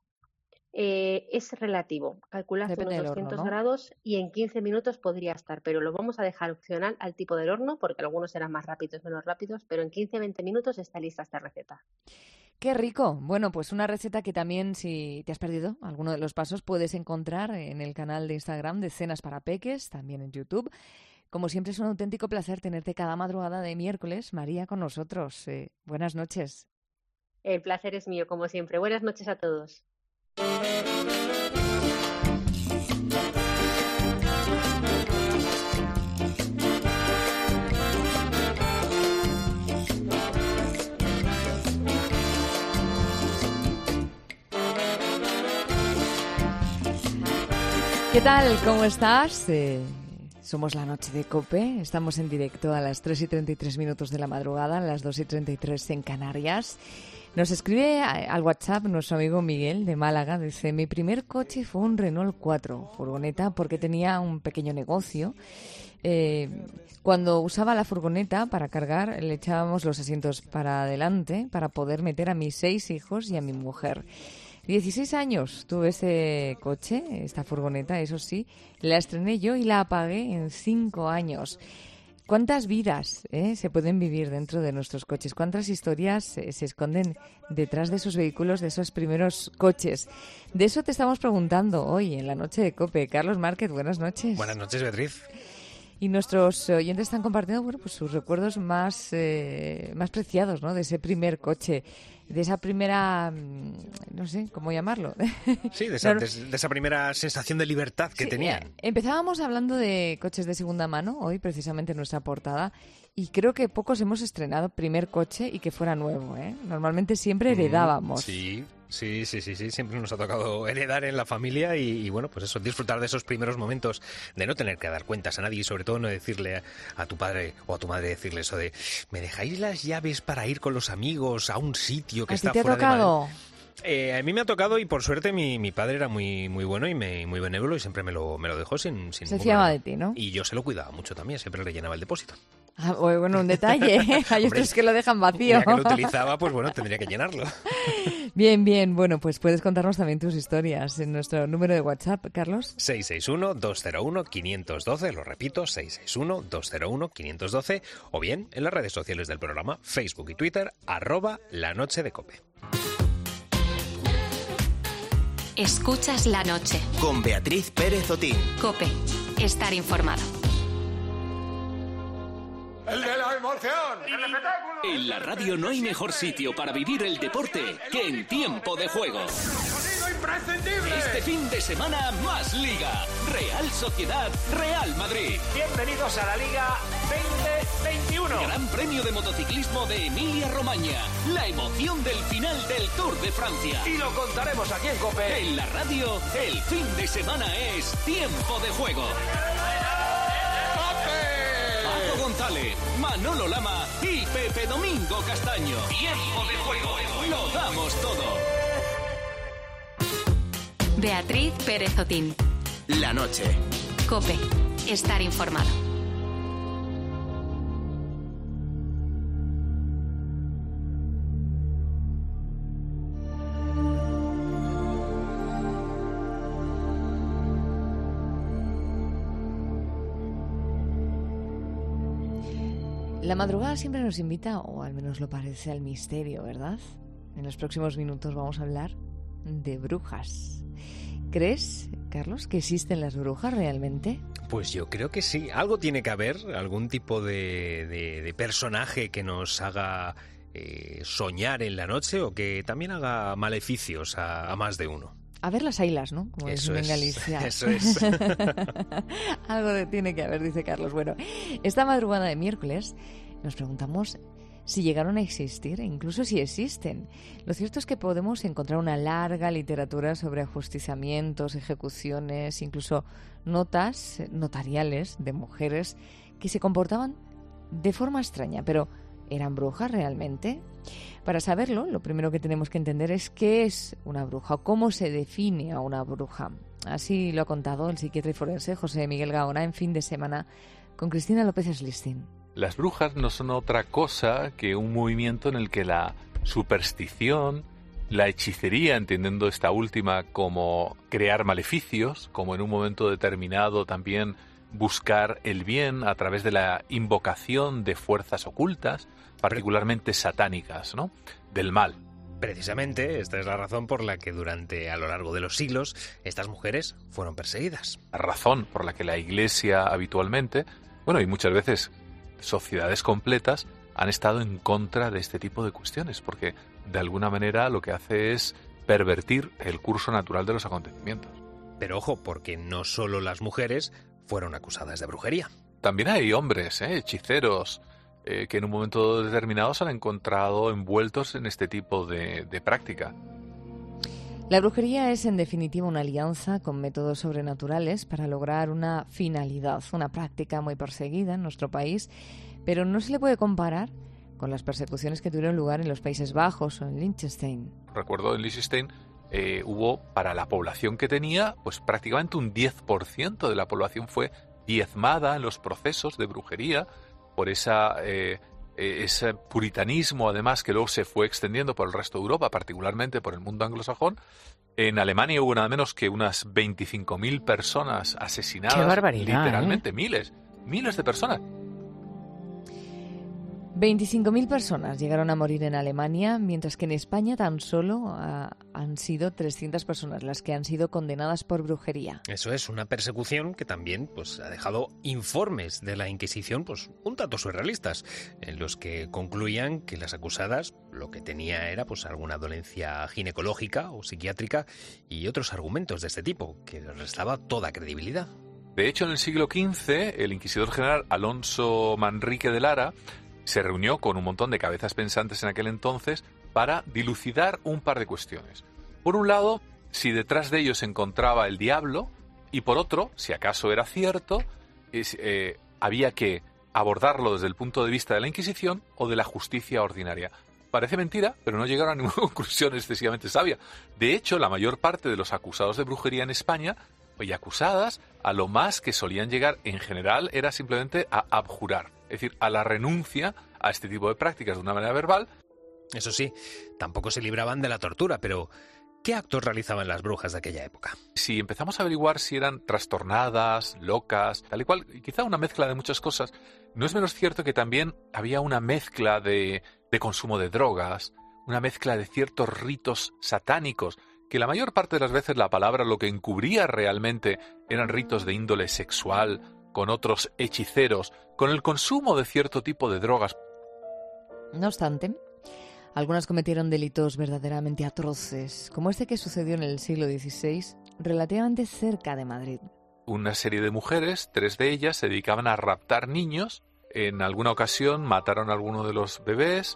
Speaker 20: Es relativo, calculas
Speaker 3: Depende
Speaker 20: unos
Speaker 3: del
Speaker 20: 200
Speaker 3: horno, ¿no?
Speaker 20: grados y en 15 minutos podría estar, pero lo vamos a dejar opcional al tipo del horno porque algunos serán más rápidos, menos rápidos, pero en 15-20 minutos está lista esta receta.
Speaker 3: ¡Qué rico! Bueno, pues una receta que también, si te has perdido alguno de los pasos, puedes encontrar en el canal de Instagram de Cenas para Peques, también en YouTube. Como siempre, es un auténtico placer tenerte cada madrugada de miércoles, María, con nosotros. Buenas noches.
Speaker 20: El placer es mío, como siempre. Buenas noches a todos.
Speaker 3: ¿Qué tal? ¿Cómo estás? Somos La Noche de COPE, estamos en directo a las 3:33 de la madrugada, a las 2:33 en Canarias. Nos escribe al WhatsApp nuestro amigo Miguel de Málaga, dice: mi primer coche fue un Renault 4, furgoneta, porque tenía un pequeño negocio. Cuando usaba la furgoneta para cargar, le echábamos los asientos para adelante para poder meter a mis 6 hijos y a mi mujer. 16 años tuve ese coche, esta furgoneta, eso sí, la estrené yo y la apagué en 5 años. ¿Cuántas vidas se pueden vivir dentro de nuestros coches? ¿Cuántas historias se esconden detrás de esos vehículos, de esos primeros coches? De eso te estamos preguntando hoy en la noche de COPE. Carlos Márquez, buenas noches.
Speaker 7: Buenas noches, Beatriz.
Speaker 3: Y nuestros oyentes están compartiendo pues sus recuerdos más preciados, ¿no? De ese primer coche, de esa primera, no sé cómo llamarlo.
Speaker 7: Sí, de esa primera sensación de libertad que tenían.
Speaker 3: Empezábamos hablando de coches de segunda mano, hoy precisamente en nuestra portada, y creo que pocos hemos estrenado primer coche y que fuera nuevo, ¿eh? Normalmente siempre heredábamos.
Speaker 7: Sí, siempre nos ha tocado heredar en la familia y bueno, pues eso, disfrutar de esos primeros momentos, de no tener que dar cuentas a nadie y sobre todo no decirle a tu padre o a tu madre, decirle eso de ¿me dejáis las llaves para ir con los amigos a un sitio que está fuera de Madrid? A mí me ha tocado y por suerte mi padre era muy bueno y muy benévolo y siempre me lo dejó sin
Speaker 3: se fiaba de ti, ¿no?
Speaker 7: Y yo se lo cuidaba mucho también, siempre le llenaba el depósito.
Speaker 3: Ah, bueno, un detalle. Hay otros que lo dejan vacío.
Speaker 7: Ya que lo utilizaba, pues bueno, tendría que llenarlo.
Speaker 3: Bien. Bueno, pues puedes contarnos también tus historias en nuestro número de WhatsApp, Carlos.
Speaker 7: 661-201-512, lo repito, 661-201-512, o bien en las redes sociales del programa, Facebook y Twitter, @lanochedecope.
Speaker 1: Escuchas La Noche.
Speaker 2: Con Beatriz Pérez Otín.
Speaker 1: COPE. Estar informado.
Speaker 12: ¡El de la emoción!
Speaker 21: En la radio no hay mejor sitio para vivir el deporte que en Tiempo de Juego. Este fin de semana, más Liga. Real Sociedad, Real Madrid.
Speaker 22: Bienvenidos a la Liga 2021.
Speaker 21: Gran premio de motociclismo de Emilia-Romagna. La emoción del final del Tour de Francia.
Speaker 22: Y lo contaremos aquí en COPE.
Speaker 21: En la radio, el fin de semana es Tiempo de Juego. Paco González, Manolo Lama y Pepe Domingo Castaño. Tiempo de Juego. Lo damos todo.
Speaker 1: Beatriz Pérez Otín.
Speaker 2: La noche.
Speaker 1: COPE. Estar informado.
Speaker 3: La madrugada siempre nos invita, o al menos lo parece, al misterio, ¿verdad? En los próximos minutos vamos a hablar de brujas. ¿Crees, Carlos, que existen las brujas realmente?
Speaker 7: Pues yo creo que sí. Algo tiene que haber, algún tipo de personaje que nos haga soñar en la noche o que también haga maleficios a más de uno.
Speaker 3: A ver las ailas, ¿no? Como dicen en Galicia.
Speaker 7: Eso es.
Speaker 3: Algo tiene que haber, dice Carlos. Bueno, esta madrugada de miércoles nos preguntamos si llegaron a existir e incluso si existen. Lo cierto es que podemos encontrar una larga literatura sobre ajusticiamientos, ejecuciones, incluso notas notariales de mujeres que se comportaban de forma extraña, pero ¿eran brujas realmente? Para saberlo, lo primero que tenemos que entender es qué es una bruja o cómo se define a una bruja. Así lo ha contado el psiquiatra y forense José Miguel Gaona en Fin de Semana con Cristina López Slistin.
Speaker 23: Las brujas no son otra cosa que un movimiento en el que la superstición, la hechicería, entendiendo esta última como crear maleficios, como en un momento determinado también buscar el bien a través de la invocación de fuerzas ocultas, particularmente satánicas, ¿no? Del mal.
Speaker 7: Precisamente, esta es la razón por la que a lo largo de los siglos, estas mujeres fueron perseguidas.
Speaker 23: La razón por la que la Iglesia habitualmente, y muchas veces sociedades completas, han estado en contra de este tipo de cuestiones, porque de alguna manera lo que hace es pervertir el curso natural de los acontecimientos.
Speaker 7: Pero ojo, porque no solo las mujeres fueron acusadas de brujería.
Speaker 23: También hay hombres, hechiceros, que en un momento determinado se han encontrado envueltos en este tipo de práctica.
Speaker 3: La brujería es, en definitiva, una alianza con métodos sobrenaturales para lograr una finalidad, una práctica muy perseguida en nuestro país, pero no se le puede comparar con las persecuciones que tuvieron lugar en los Países Bajos o en Liechtenstein.
Speaker 23: Recuerdo en Liechtenstein hubo, para la población que tenía, pues prácticamente un 10% de la población fue diezmada en los procesos de brujería por ese puritanismo, además, que luego se fue extendiendo por el resto de Europa, particularmente por el mundo anglosajón. En Alemania hubo nada menos que unas 25.000 personas asesinadas.
Speaker 3: ¡Qué barbaridad!
Speaker 23: Literalmente, miles de personas.
Speaker 3: 25.000 personas llegaron a morir en Alemania, mientras que en España tan solo han sido 300 personas las que han sido condenadas por brujería.
Speaker 7: Eso es, una persecución que también pues, ha dejado informes de la Inquisición pues, un tanto surrealistas, en los que concluían que las acusadas lo que tenía era pues, alguna dolencia ginecológica o psiquiátrica y otros argumentos de este tipo, que les restaba toda credibilidad.
Speaker 23: De hecho, en el siglo XV, el inquisidor general Alonso Manrique de Lara se reunió con un montón de cabezas pensantes en aquel entonces para dilucidar un par de cuestiones. Por un lado, si detrás de ellos se encontraba el diablo, y por otro, si acaso era cierto, había que abordarlo desde el punto de vista de la Inquisición o de la justicia ordinaria. Parece mentira, pero no llegaron a ninguna conclusión excesivamente sabia. De hecho, la mayor parte de los acusados de brujería en España y acusadas, a lo más que solían llegar en general era simplemente a abjurar, es decir, a la renuncia a este tipo de prácticas de una manera verbal.
Speaker 7: Eso sí, tampoco se libraban de la tortura, pero ¿qué actos realizaban las brujas de aquella época?
Speaker 23: Si empezamos a averiguar si eran trastornadas, locas, tal y cual, y quizá una mezcla de muchas cosas, no es menos cierto que también había una mezcla de consumo de drogas, una mezcla de ciertos ritos satánicos, que la mayor parte de las veces la palabra lo que encubría realmente eran ritos de índole sexual, con otros hechiceros, con el consumo de cierto tipo de drogas.
Speaker 3: No obstante, algunas cometieron delitos verdaderamente atroces, como este que sucedió en el siglo XVI, relativamente cerca de Madrid.
Speaker 23: Una serie de mujeres, 3 de ellas, se dedicaban a raptar niños. En alguna ocasión mataron a alguno de los bebés,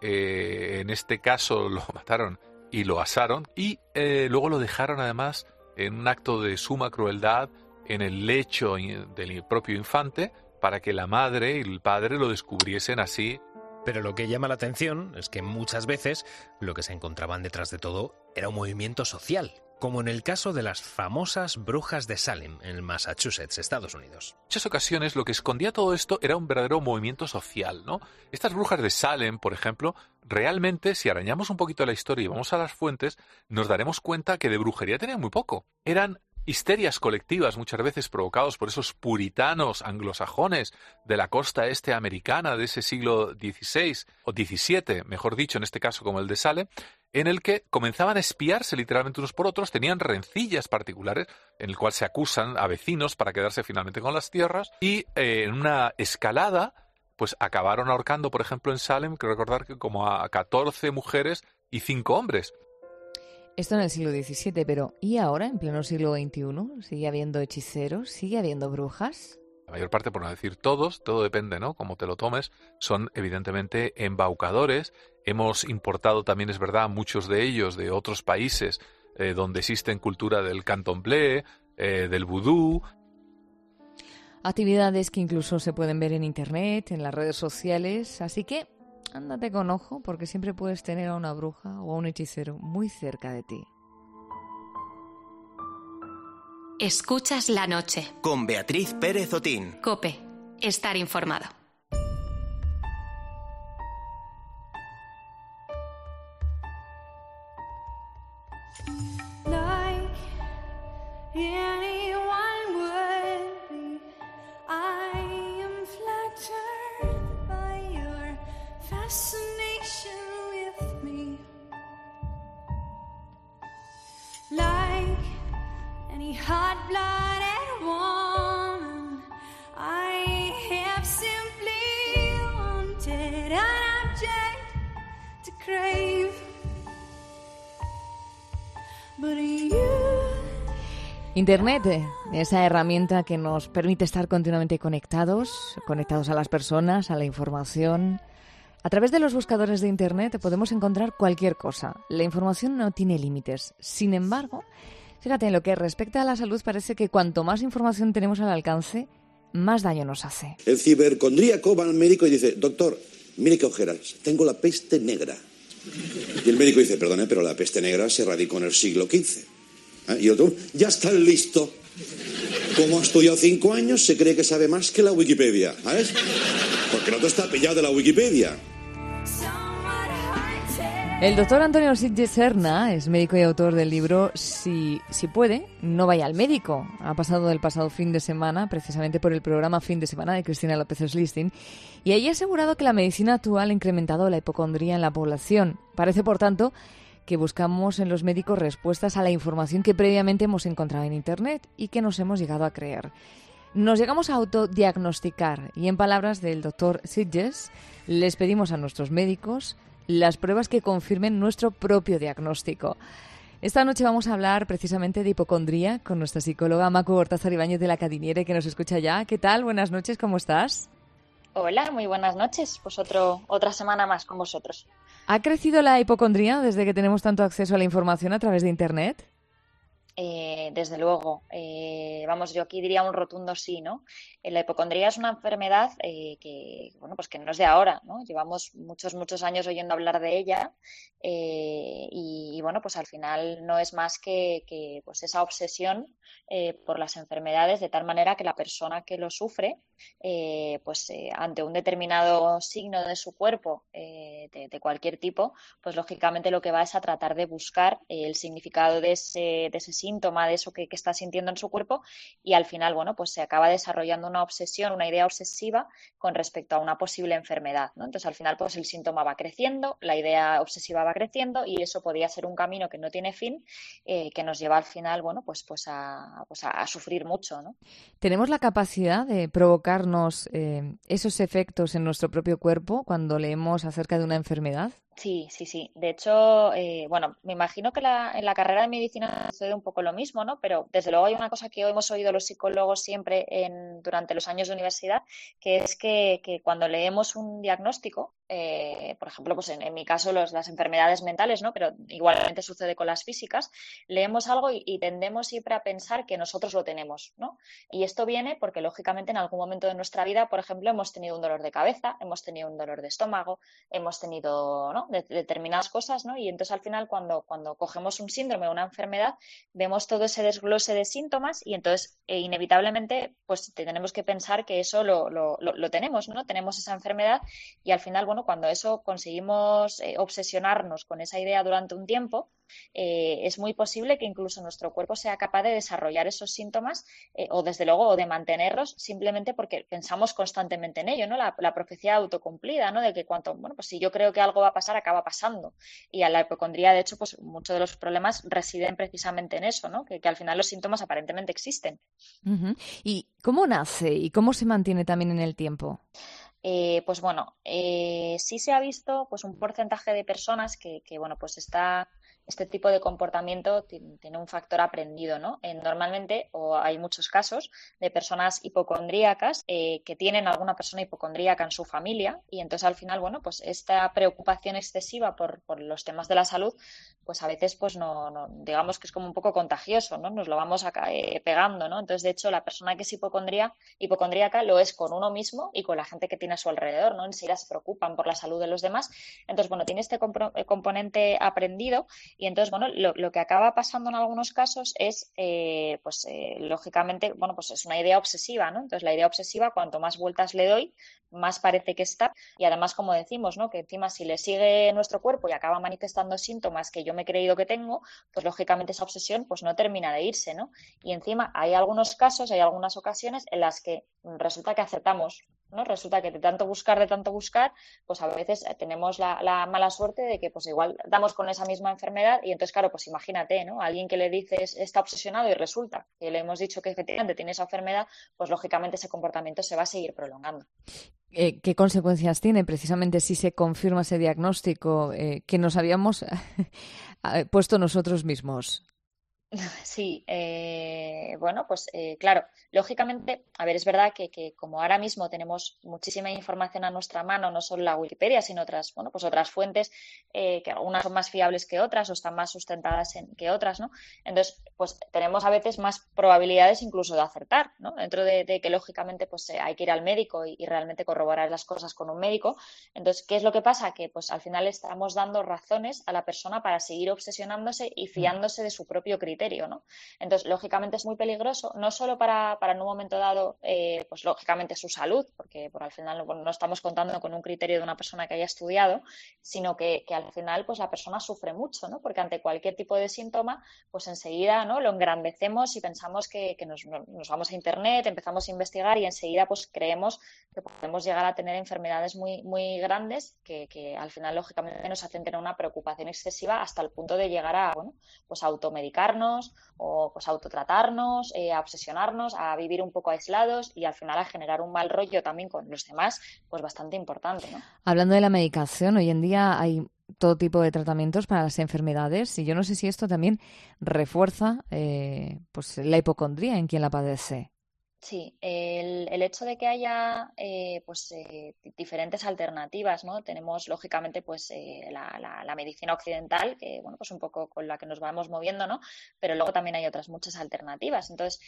Speaker 23: en este caso lo mataron y lo asaron, y luego lo dejaron además en un acto de suma crueldad en el lecho del propio infante para que la madre y el padre lo descubriesen así.
Speaker 7: Pero lo que llama la atención es que muchas veces lo que se encontraban detrás de todo era un movimiento social, como en el caso de las famosas brujas de Salem, en Massachusetts, Estados Unidos.
Speaker 23: En muchas ocasiones lo que escondía todo esto era un verdadero movimiento social, ¿no? Estas brujas de Salem, por ejemplo, realmente, si arañamos un poquito la historia y vamos a las fuentes, nos daremos cuenta que de brujería tenían muy poco. Eran histerias colectivas muchas veces provocados por esos puritanos anglosajones de la costa este americana de ese siglo XVI o XVII, mejor dicho, en este caso como el de Salem, en el que comenzaban a espiarse literalmente unos por otros, tenían rencillas particulares en el cual se acusan a vecinos para quedarse finalmente con las tierras y en una escalada pues acabaron ahorcando, por ejemplo, en Salem, creo recordar que como a 14 mujeres y 5 hombres.
Speaker 3: Esto en el siglo XVII, pero ¿y ahora, en pleno siglo XXI? ¿Sigue habiendo hechiceros? ¿Sigue habiendo brujas?
Speaker 23: La mayor parte, por no decir todos, todo depende, ¿no? Como te lo tomes, son evidentemente embaucadores. Hemos importado también, es verdad, muchos de ellos de otros países donde existen cultura del candomblé, del vudú.
Speaker 3: Actividades que incluso se pueden ver en internet, en las redes sociales, así que ándate con ojo porque siempre puedes tener a una bruja o a un hechicero muy cerca de ti.
Speaker 1: Escuchas la noche.
Speaker 2: Con Beatriz Pérez Otín.
Speaker 1: COPE. Estar informado.
Speaker 19: Like anyone would be, I am flattered by your fascination with me. Like any hot-blooded woman, I have simply wanted an object to crave. But you...
Speaker 3: Internet, esa herramienta que nos permite estar continuamente conectados a las personas, a la información. A través de los buscadores de Internet podemos encontrar cualquier cosa. La información no tiene límites. Sin embargo, fíjate, en lo que respecta a la salud parece que cuanto más información tenemos al alcance, más daño nos hace.
Speaker 4: El cibercondríaco va al médico y dice: doctor, mire qué ojeras, tengo la peste negra. Y el médico dice: perdone, pero la peste negra se radicó en el siglo XV. Y otro: ya está listo. Como ha estudiado 5 años, se cree que sabe más que la Wikipedia, ¿sabes? Porque el otro está pillado de la Wikipedia.
Speaker 3: El doctor Antonio Sitges Serna es médico y autor del libro Si puede, no vaya al médico. Ha pasado el pasado fin de semana, precisamente por el programa Fin de Semana de Cristina López Slistin, y ahí ha asegurado que la medicina actual ha incrementado la hipocondría en la población. Parece, por tanto, que buscamos en los médicos respuestas a la información que previamente hemos encontrado en Internet y que nos hemos llegado a creer. Nos llegamos a autodiagnosticar y, en palabras del doctor Sitges, les pedimos a nuestros médicos las pruebas que confirmen nuestro propio diagnóstico. Esta noche vamos a hablar precisamente de hipocondría con nuestra psicóloga Macu Gortázar Ibáñez de la Cadiniere, que nos escucha ya. ¿Qué tal? Buenas noches, ¿cómo estás?
Speaker 5: Hola, muy buenas noches. Pues otra semana más con vosotros.
Speaker 3: ¿Ha crecido la hipocondría desde que tenemos tanto acceso a la información a través de Internet?
Speaker 5: Desde luego. Vamos, yo aquí diría un rotundo sí, ¿no? La hipocondría es una enfermedad que, bueno, pues que no es de ahora, ¿no? Llevamos muchos años oyendo hablar de ella y bueno, pues al final no es más que pues esa obsesión por las enfermedades, de tal manera que la persona que lo sufre, ante un determinado signo de su cuerpo, de cualquier tipo, pues lógicamente lo que va es a tratar de buscar el significado de ese síntoma, de eso que está sintiendo en su cuerpo, y al final, bueno, pues se acaba desarrollando una obsesión, una idea obsesiva con respecto a una posible enfermedad, ¿no? Entonces al final pues el síntoma va creciendo, la idea obsesiva va creciendo, y eso podría ser un camino que no tiene fin, que nos lleva al final, bueno, pues a sufrir mucho, ¿no?
Speaker 3: ¿Tenemos la capacidad de provocarnos esos efectos en nuestro propio cuerpo cuando leemos acerca de una enfermedad?
Speaker 5: Sí. De hecho, bueno, me imagino que en la carrera de medicina sucede un poco lo mismo, ¿no? Pero desde luego hay una cosa que hemos oído los psicólogos siempre durante los años de universidad, que es que cuando leemos un diagnóstico, por ejemplo, pues en mi caso las enfermedades mentales, ¿no? Pero igualmente sucede con las físicas, leemos algo y tendemos siempre a pensar que nosotros lo tenemos, ¿no? Y esto viene porque lógicamente en algún momento de nuestra vida, por ejemplo, hemos tenido un dolor de cabeza, hemos tenido un dolor de estómago, hemos tenido, ¿no?, determinadas cosas, ¿no? Y entonces al final cuando cogemos un síndrome o una enfermedad, vemos todo ese desglose de síntomas y entonces inevitablemente pues tenemos que pensar que eso lo tenemos, ¿no? Tenemos esa enfermedad y al final, bueno, cuando eso conseguimos obsesionarnos con esa idea durante un tiempo, es muy posible que incluso nuestro cuerpo sea capaz de desarrollar esos síntomas o desde luego o de mantenerlos simplemente porque pensamos constantemente en ello, ¿no? La profecía autocumplida, ¿no? De que bueno, pues si yo creo que algo va a pasar, acaba pasando. Y a la hipocondría, de hecho, pues muchos de los problemas residen precisamente en eso, ¿no? Que al final los síntomas aparentemente existen.
Speaker 3: Uh-huh. ¿Y cómo nace y cómo se mantiene también en el tiempo?
Speaker 5: Pues bueno, sí se ha visto pues un porcentaje de personas que bueno, pues este tipo de comportamiento tiene un factor aprendido, ¿no? Normalmente, o hay muchos casos de personas hipocondríacas que tienen alguna persona hipocondríaca en su familia y entonces al final, bueno, pues esta preocupación excesiva por los temas de la salud, pues a veces pues no digamos que es como un poco contagioso, ¿no? Nos lo vamos pegando, ¿no? Entonces, de hecho, la persona que es hipocondríaca lo es con uno mismo y con la gente que tiene a su alrededor, ¿no? Enseguida se preocupan por la salud de los demás. Entonces, bueno, tiene este componente aprendido. Y entonces, bueno, lo que acaba pasando en algunos casos es, lógicamente, bueno, pues es una idea obsesiva, ¿no? Entonces, la idea obsesiva, cuanto más vueltas le doy, más parece que está. Y además, como decimos, ¿no? Que encima si le sigue nuestro cuerpo y acaba manifestando síntomas que yo me he creído que tengo, pues lógicamente esa obsesión pues no termina de irse, ¿no? Y encima hay algunos casos, hay algunas ocasiones en las que resulta que aceptamos, ¿no? Resulta que de tanto buscar, pues a veces tenemos la mala suerte de que pues igual damos con esa misma enfermedad y entonces, claro, pues imagínate, ¿no? Alguien que le dices está obsesionado y resulta que le hemos dicho que efectivamente tiene esa enfermedad, pues lógicamente ese comportamiento se va a seguir prolongando.
Speaker 3: ¿Qué consecuencias tiene precisamente si se confirma ese diagnóstico que nos habíamos puesto nosotros mismos?
Speaker 5: Sí, bueno, pues claro, lógicamente, a ver, es verdad que como ahora mismo tenemos muchísima información a nuestra mano, no solo la Wikipedia, sino otras, bueno, pues otras fuentes que algunas son más fiables que otras o están más sustentadas que otras, ¿no? Entonces, pues tenemos a veces más probabilidades incluso de acertar, ¿no? Dentro de que lógicamente pues hay que ir al médico y realmente corroborar las cosas con un médico. Entonces, ¿qué es lo que pasa? Que pues al final estamos dando razones a la persona para seguir obsesionándose y fiándose de su propio criterio. criterio, ¿no? Entonces, lógicamente es muy peligroso, no solo para en un momento dado, pues lógicamente su salud, porque al final no estamos contando con un criterio de una persona que haya estudiado, sino que al final pues la persona sufre mucho, ¿no? Porque ante cualquier tipo de síntoma, pues enseguida, ¿no?, lo engrandecemos y pensamos que nos vamos a internet, empezamos a investigar y enseguida pues creemos que podemos llegar a tener enfermedades muy, muy grandes que al final lógicamente nos hacen tener una preocupación excesiva hasta el punto de llegar a, bueno, pues a automedicarnos o pues a autotratarnos, a obsesionarnos, a vivir un poco aislados y al final a generar un mal rollo también con los demás, pues bastante importante, ¿no?
Speaker 3: Hablando de la medicación, hoy en día hay todo tipo de tratamientos para las enfermedades y yo no sé si esto también refuerza pues la hipocondría en quien la padece.
Speaker 5: Sí, el hecho de que haya diferentes alternativas, ¿no? Tenemos lógicamente pues la medicina occidental, que bueno, pues un poco con la que nos vamos moviendo, ¿no? Pero luego también hay otras muchas alternativas. Entonces,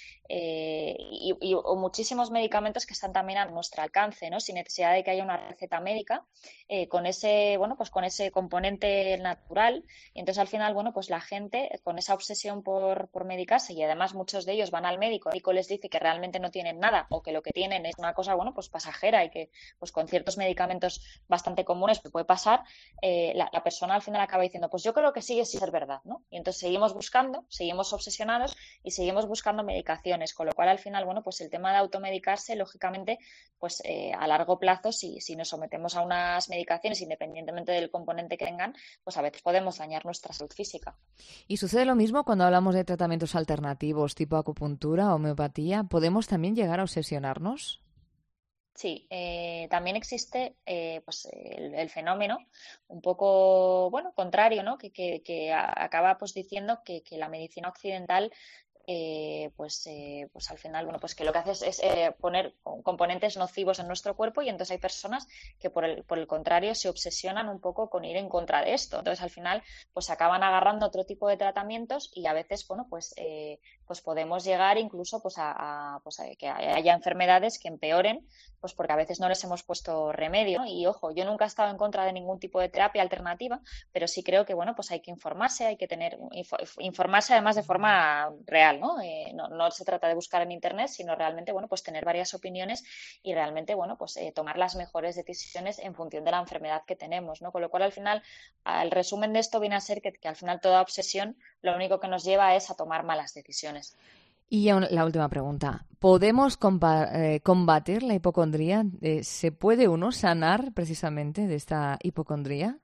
Speaker 5: o muchísimos medicamentos que están también a nuestro alcance, ¿no? Sin necesidad de que haya una receta médica, con ese componente natural. Y entonces al final, bueno, pues la gente con esa obsesión por medicarse, y además muchos de ellos van al médico, el médico les dice que realmente no tienen nada o que lo que tienen es una cosa, bueno, pues pasajera y que pues con ciertos medicamentos bastante comunes que puede pasar, la persona al final acaba diciendo, pues yo creo que sigue sin ser verdad, ¿no? Y entonces seguimos buscando, seguimos obsesionados y seguimos buscando medicaciones, con lo cual al final, bueno, pues el tema de automedicarse, lógicamente, pues a largo plazo, si nos sometemos a unas medicaciones, independientemente del componente que tengan, pues a veces podemos dañar nuestra salud física.
Speaker 3: ¿Y sucede lo mismo cuando hablamos de tratamientos alternativos tipo acupuntura, homeopatía? ¿Podemos también llegar a obsesionarnos?
Speaker 5: Sí, también existe pues el fenómeno un poco, bueno, contrario, ¿no? Que acaba pues diciendo que la medicina occidental pues al final, bueno, pues que lo que hace es poner componentes nocivos en nuestro cuerpo y entonces hay personas que por el contrario se obsesionan un poco con ir en contra de esto. Entonces al final pues se acaban agarrando otro tipo de tratamientos y a veces, bueno, pues podemos llegar incluso pues a que haya enfermedades que empeoren, pues porque a veces no les hemos puesto remedio, ¿no? Y ojo, yo nunca he estado en contra de ningún tipo de terapia alternativa, pero sí creo que, bueno, pues hay que informarse, hay que informarse además de forma real, ¿no? No se trata de buscar en internet, sino realmente, bueno, pues tener varias opiniones y realmente, bueno, pues tomar las mejores decisiones en función de la enfermedad que tenemos, ¿no? Con lo cual, al final, el resumen de esto viene a ser que al final toda obsesión lo único que nos lleva es a tomar malas decisiones.
Speaker 3: Y la última pregunta. ¿Podemos combatir la hipocondría? ¿Se puede uno sanar precisamente de esta hipocondría?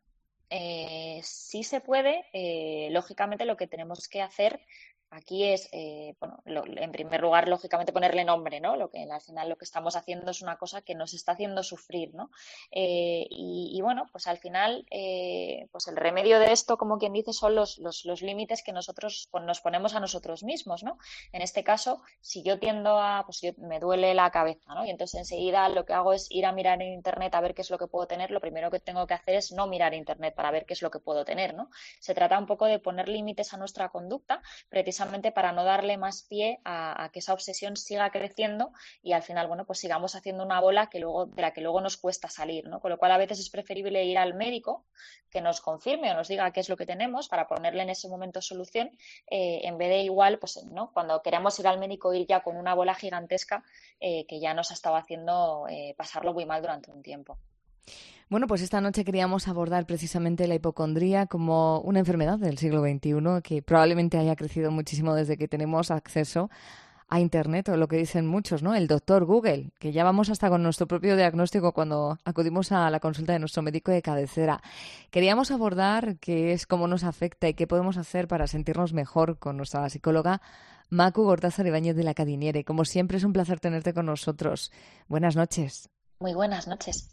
Speaker 5: Sí se puede. Lógicamente lo que tenemos que hacer aquí es, en primer lugar, lógicamente ponerle nombre, ¿no? Lo que al final lo que estamos haciendo es una cosa que nos está haciendo sufrir, ¿no? Y bueno, pues al final, pues el remedio de esto, como quien dice, son los límites que nosotros nos ponemos a nosotros mismos, ¿no? En este caso, si yo tiendo me duele la cabeza, ¿no? Y entonces enseguida lo que hago es ir a mirar en internet a ver qué es lo que puedo tener. Lo primero que tengo que hacer es no mirar internet para ver qué es lo que puedo tener, ¿no? Se trata un poco de poner límites a nuestra conducta, precisamente para no darle más pie a que esa obsesión siga creciendo y al final, bueno, pues sigamos haciendo una bola de la que luego nos cuesta salir, ¿no? Con lo cual a veces es preferible ir al médico que nos confirme o nos diga qué es lo que tenemos para ponerle en ese momento solución, en vez de igual, pues, ¿no? Cuando queremos ir al médico ir ya con una bola gigantesca que ya nos ha estado haciendo pasarlo muy mal durante un tiempo.
Speaker 3: Bueno, pues esta noche queríamos abordar precisamente la hipocondría como una enfermedad del siglo XXI que probablemente haya crecido muchísimo desde que tenemos acceso a Internet, o lo que dicen muchos, ¿no? El doctor Google, que ya vamos hasta con nuestro propio diagnóstico cuando acudimos a la consulta de nuestro médico de cabecera. Queríamos abordar qué es, cómo nos afecta y qué podemos hacer para sentirnos mejor con nuestra psicóloga Macu Gortázar Ibáñez de la Cadiniere. Como siempre, es un placer tenerte con nosotros. Buenas noches.
Speaker 5: Muy buenas noches.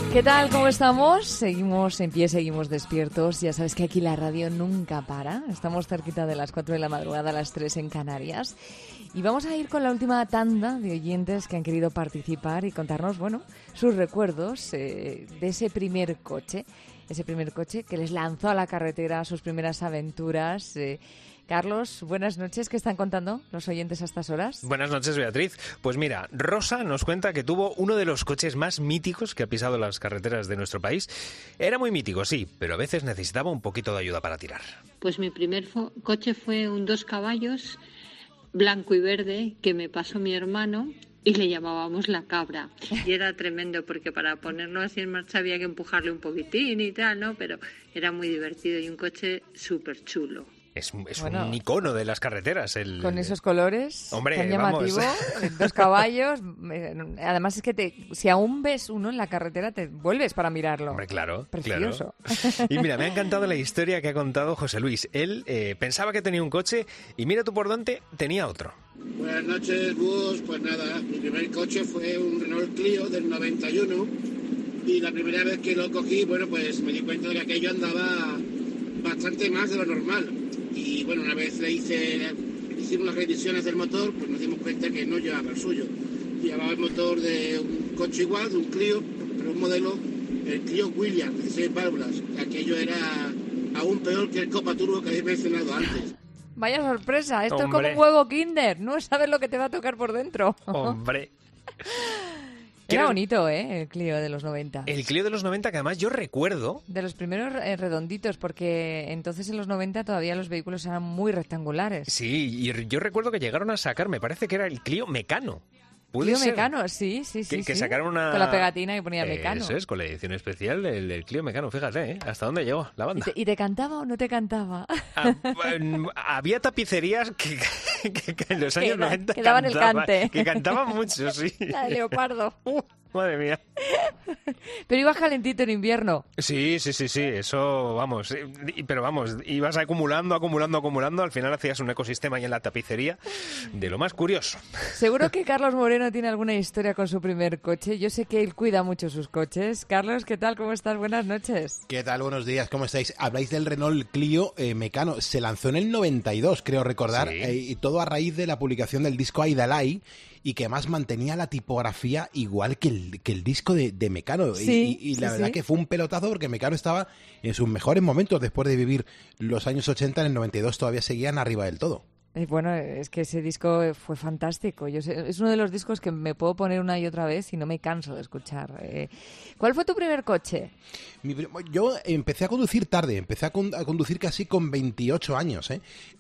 Speaker 3: ¿Qué tal? ¿Cómo estamos? Seguimos en pie, seguimos despiertos. Ya sabes que aquí la radio nunca para. Estamos cerquita de las 4 de la madrugada, a las 3 en Canarias. Y vamos a ir con la última tanda de oyentes que han querido participar y contarnos, bueno, sus recuerdos de ese primer coche. Ese primer coche que les lanzó a la carretera, sus primeras aventuras. Carlos, buenas noches. ¿Qué están contando los oyentes a estas horas?
Speaker 7: Buenas noches, Beatriz. Pues mira, Rosa nos cuenta que tuvo uno de los coches más míticos que ha pisado las carreteras de nuestro país. Era muy mítico, sí, pero a veces necesitaba un poquito de ayuda para tirar.
Speaker 6: Pues mi primer coche fue un 2 caballos, blanco y verde, que me pasó mi hermano y le llamábamos la cabra. Y era tremendo porque para ponerlo así en marcha había que empujarle un poquitín y tal, ¿no? Pero era muy divertido y un coche súper chulo.
Speaker 7: Es un icono de las carreteras.
Speaker 3: Con esos colores,
Speaker 7: hombre,
Speaker 3: tan llamativo, 2 caballos. Además es que si aún ves uno en la carretera, te vuelves para mirarlo.
Speaker 7: Hombre, claro.
Speaker 3: Precioso.
Speaker 7: Claro. Y mira, me ha encantado la historia que ha contado José Luis. Él pensaba que tenía un coche y mira tú por dónde tenía otro.
Speaker 8: Buenas noches, bus. Pues nada, mi primer coche fue un Renault Clio del 91 y la primera vez que lo cogí, bueno, pues me di cuenta de que aquello andaba bastante más de lo normal. Y bueno, una vez hicimos las revisiones del motor, pues nos dimos cuenta que no llevaba el suyo. Llevaba el motor de un coche igual, de un Clio, pero un modelo, el Clio Williams, 16 válvulas. Aquello era aún peor que el Copa Turbo que habéis mencionado antes.
Speaker 3: Vaya sorpresa, esto
Speaker 7: Hombre.
Speaker 3: es como un huevo Kinder, no sabes lo que te va a tocar por dentro.
Speaker 7: Hombre.
Speaker 3: Era bonito, el Clio de los 90.
Speaker 7: El Clio de los 90, que además yo recuerdo...
Speaker 3: De los primeros redonditos, porque entonces en los 90 todavía los vehículos eran muy rectangulares.
Speaker 7: Sí, y yo recuerdo que llegaron a sacar, me parece que era el Clio Mecano.
Speaker 3: Clio Mecano, sí.
Speaker 7: Que sacaron una...
Speaker 3: Con la pegatina que ponía Mecano.
Speaker 7: Eso es, con la edición especial del Clio Mecano, fíjate, ¿hasta dónde llegó la banda?
Speaker 3: ¿Y te cantaba o no te cantaba?
Speaker 7: Había tapicerías que en los años 90
Speaker 3: que daban el cante.
Speaker 7: Que cantaban mucho, sí.
Speaker 3: La de Leopardo.
Speaker 7: Madre mía.
Speaker 3: Pero ibas calentito en invierno.
Speaker 7: Sí, eso, vamos. Pero vamos, ibas acumulando, al final hacías un ecosistema ahí en la tapicería de lo más curioso.
Speaker 3: Seguro que Carlos Moreno tiene alguna historia con su primer coche. Yo sé que él cuida mucho sus coches. Carlos, ¿qué tal? ¿Cómo estás? Buenas noches.
Speaker 9: ¿Qué tal? Buenos días, ¿cómo estáis? Habláis del Renault Clio Mecano. Se lanzó en el 92, creo recordar, y todo a raíz de la publicación del disco Aidalay, y que además mantenía la tipografía igual que el disco de Mecano.
Speaker 3: Sí,
Speaker 9: y la verdad que fue un pelotazo porque Mecano estaba en sus mejores momentos después de vivir los años 80. En el 92 todavía seguían arriba del todo.
Speaker 3: Bueno, es que ese disco fue fantástico. Es uno de los discos que me puedo poner una y otra vez y no me canso de escuchar. ¿Cuál fue tu primer coche?
Speaker 9: Yo empecé a conducir tarde, empecé a conducir casi con 28 años,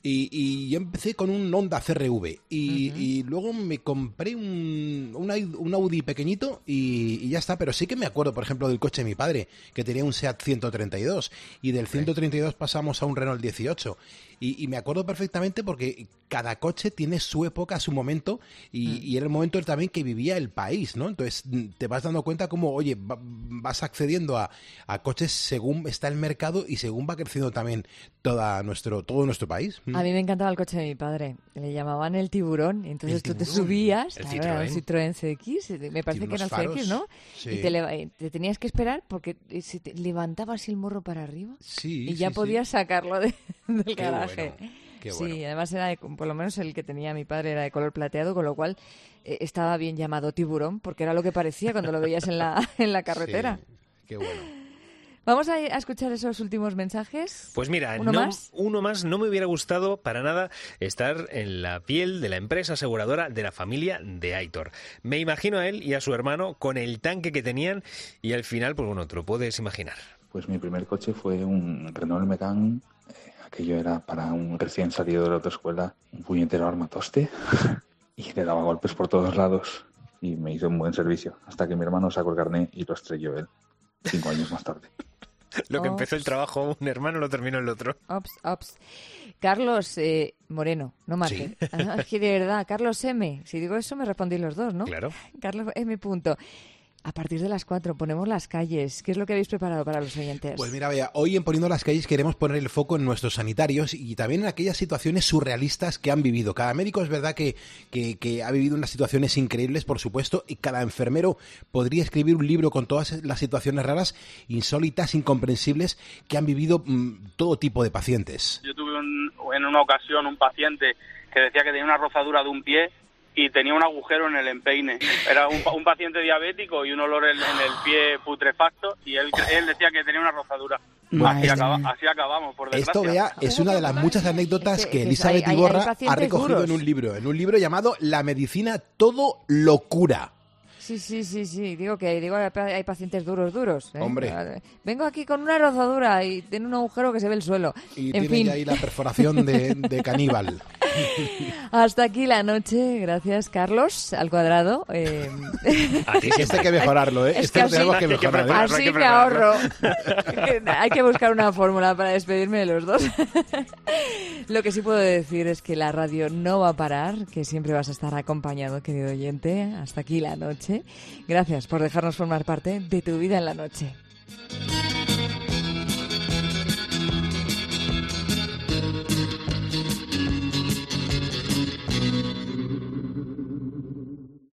Speaker 9: y yo empecé con un Honda CR-V y luego me compré un Audi pequeñito y ya está, pero sí que me acuerdo, por ejemplo, del coche de mi padre, que tenía un Seat 132 y del 132 pasamos a un Renault 18 y me acuerdo perfectamente porque cada coche tiene su época, su momento y era el momento también que vivía el país, ¿no? Entonces te vas dando cuenta como, oye, vas accediendo a coches según está el mercado y según va creciendo también todo nuestro país.
Speaker 3: A mí me encantaba el coche de mi padre. Le llamaban el Tiburón. Entonces tú te subías a un Citroën CX, me parece que era el CX, ¿no? Sí. Y te tenías que esperar porque si te levantabas el morro para arriba y ya podías sacarlo del garaje.
Speaker 9: Bueno. Qué bueno.
Speaker 3: Sí, además era por lo menos el que tenía mi padre era de color plateado, con lo cual estaba bien llamado Tiburón, porque era lo que parecía cuando lo veías en la carretera.
Speaker 9: Sí, qué bueno.
Speaker 3: Vamos a escuchar esos últimos mensajes.
Speaker 7: Pues mira,
Speaker 3: uno
Speaker 7: más. No me hubiera gustado para nada estar en la piel de la empresa aseguradora de la familia de Aitor. Me imagino a él y a su hermano con el tanque que tenían y al final, pues bueno, te lo puedes imaginar.
Speaker 24: Pues mi primer coche fue un Renault Megane. Aquello era para un recién salido de la autoescuela, un puñetero armatoste y le daba golpes por todos lados y me hizo un buen servicio hasta que mi hermano sacó el carné y lo estrelló él 5 años más tarde.
Speaker 7: Lo que empezó el trabajo un hermano lo terminó el otro.
Speaker 3: Ops. Carlos Moreno, no Marte. Sí. Es que de verdad, Carlos M. Si digo eso me respondí los dos, ¿no?
Speaker 7: Claro.
Speaker 3: Carlos M. A partir de las 4 ponemos las calles. ¿Qué es lo que habéis preparado para los oyentes?
Speaker 9: Pues mira, Bea, hoy en Poniendo las Calles queremos poner el foco en nuestros sanitarios y también en aquellas situaciones surrealistas que han vivido. Cada médico es verdad que ha vivido unas situaciones increíbles, por supuesto, y cada enfermero podría escribir un libro con todas las situaciones raras, insólitas, incomprensibles que han vivido todo tipo de pacientes.
Speaker 10: Yo tuve en una ocasión un paciente que decía que tenía una rozadura de un pie y tenía un agujero en el empeine. Era un paciente diabético y un olor en el pie putrefacto y él decía que tenía una rozadura. Así acabamos, por desgracia.
Speaker 9: Esto, Bea, es una de las muchas anécdotas que Elizabeth Iborra ha recogido en un libro llamado La medicina todo locura.
Speaker 3: Sí. Digo hay pacientes duros.
Speaker 9: Hombre.
Speaker 3: Vengo aquí con una rozadura y tiene un agujero que se ve el suelo.
Speaker 9: Y tiene ya ahí la perforación de caníbal.
Speaker 3: Hasta aquí la noche. Gracias, Carlos, al cuadrado.
Speaker 9: A ti sí hay que mejorarlo, ¿eh?
Speaker 3: Es que así,
Speaker 9: tenemos que mejorarlo.
Speaker 3: Así me ahorro. Hay que buscar una fórmula para despedirme de los dos. Lo que sí puedo decir es que la radio no va a parar, que siempre vas a estar acompañado, querido oyente. Hasta aquí la noche. Gracias por dejarnos formar parte de tu vida en la noche.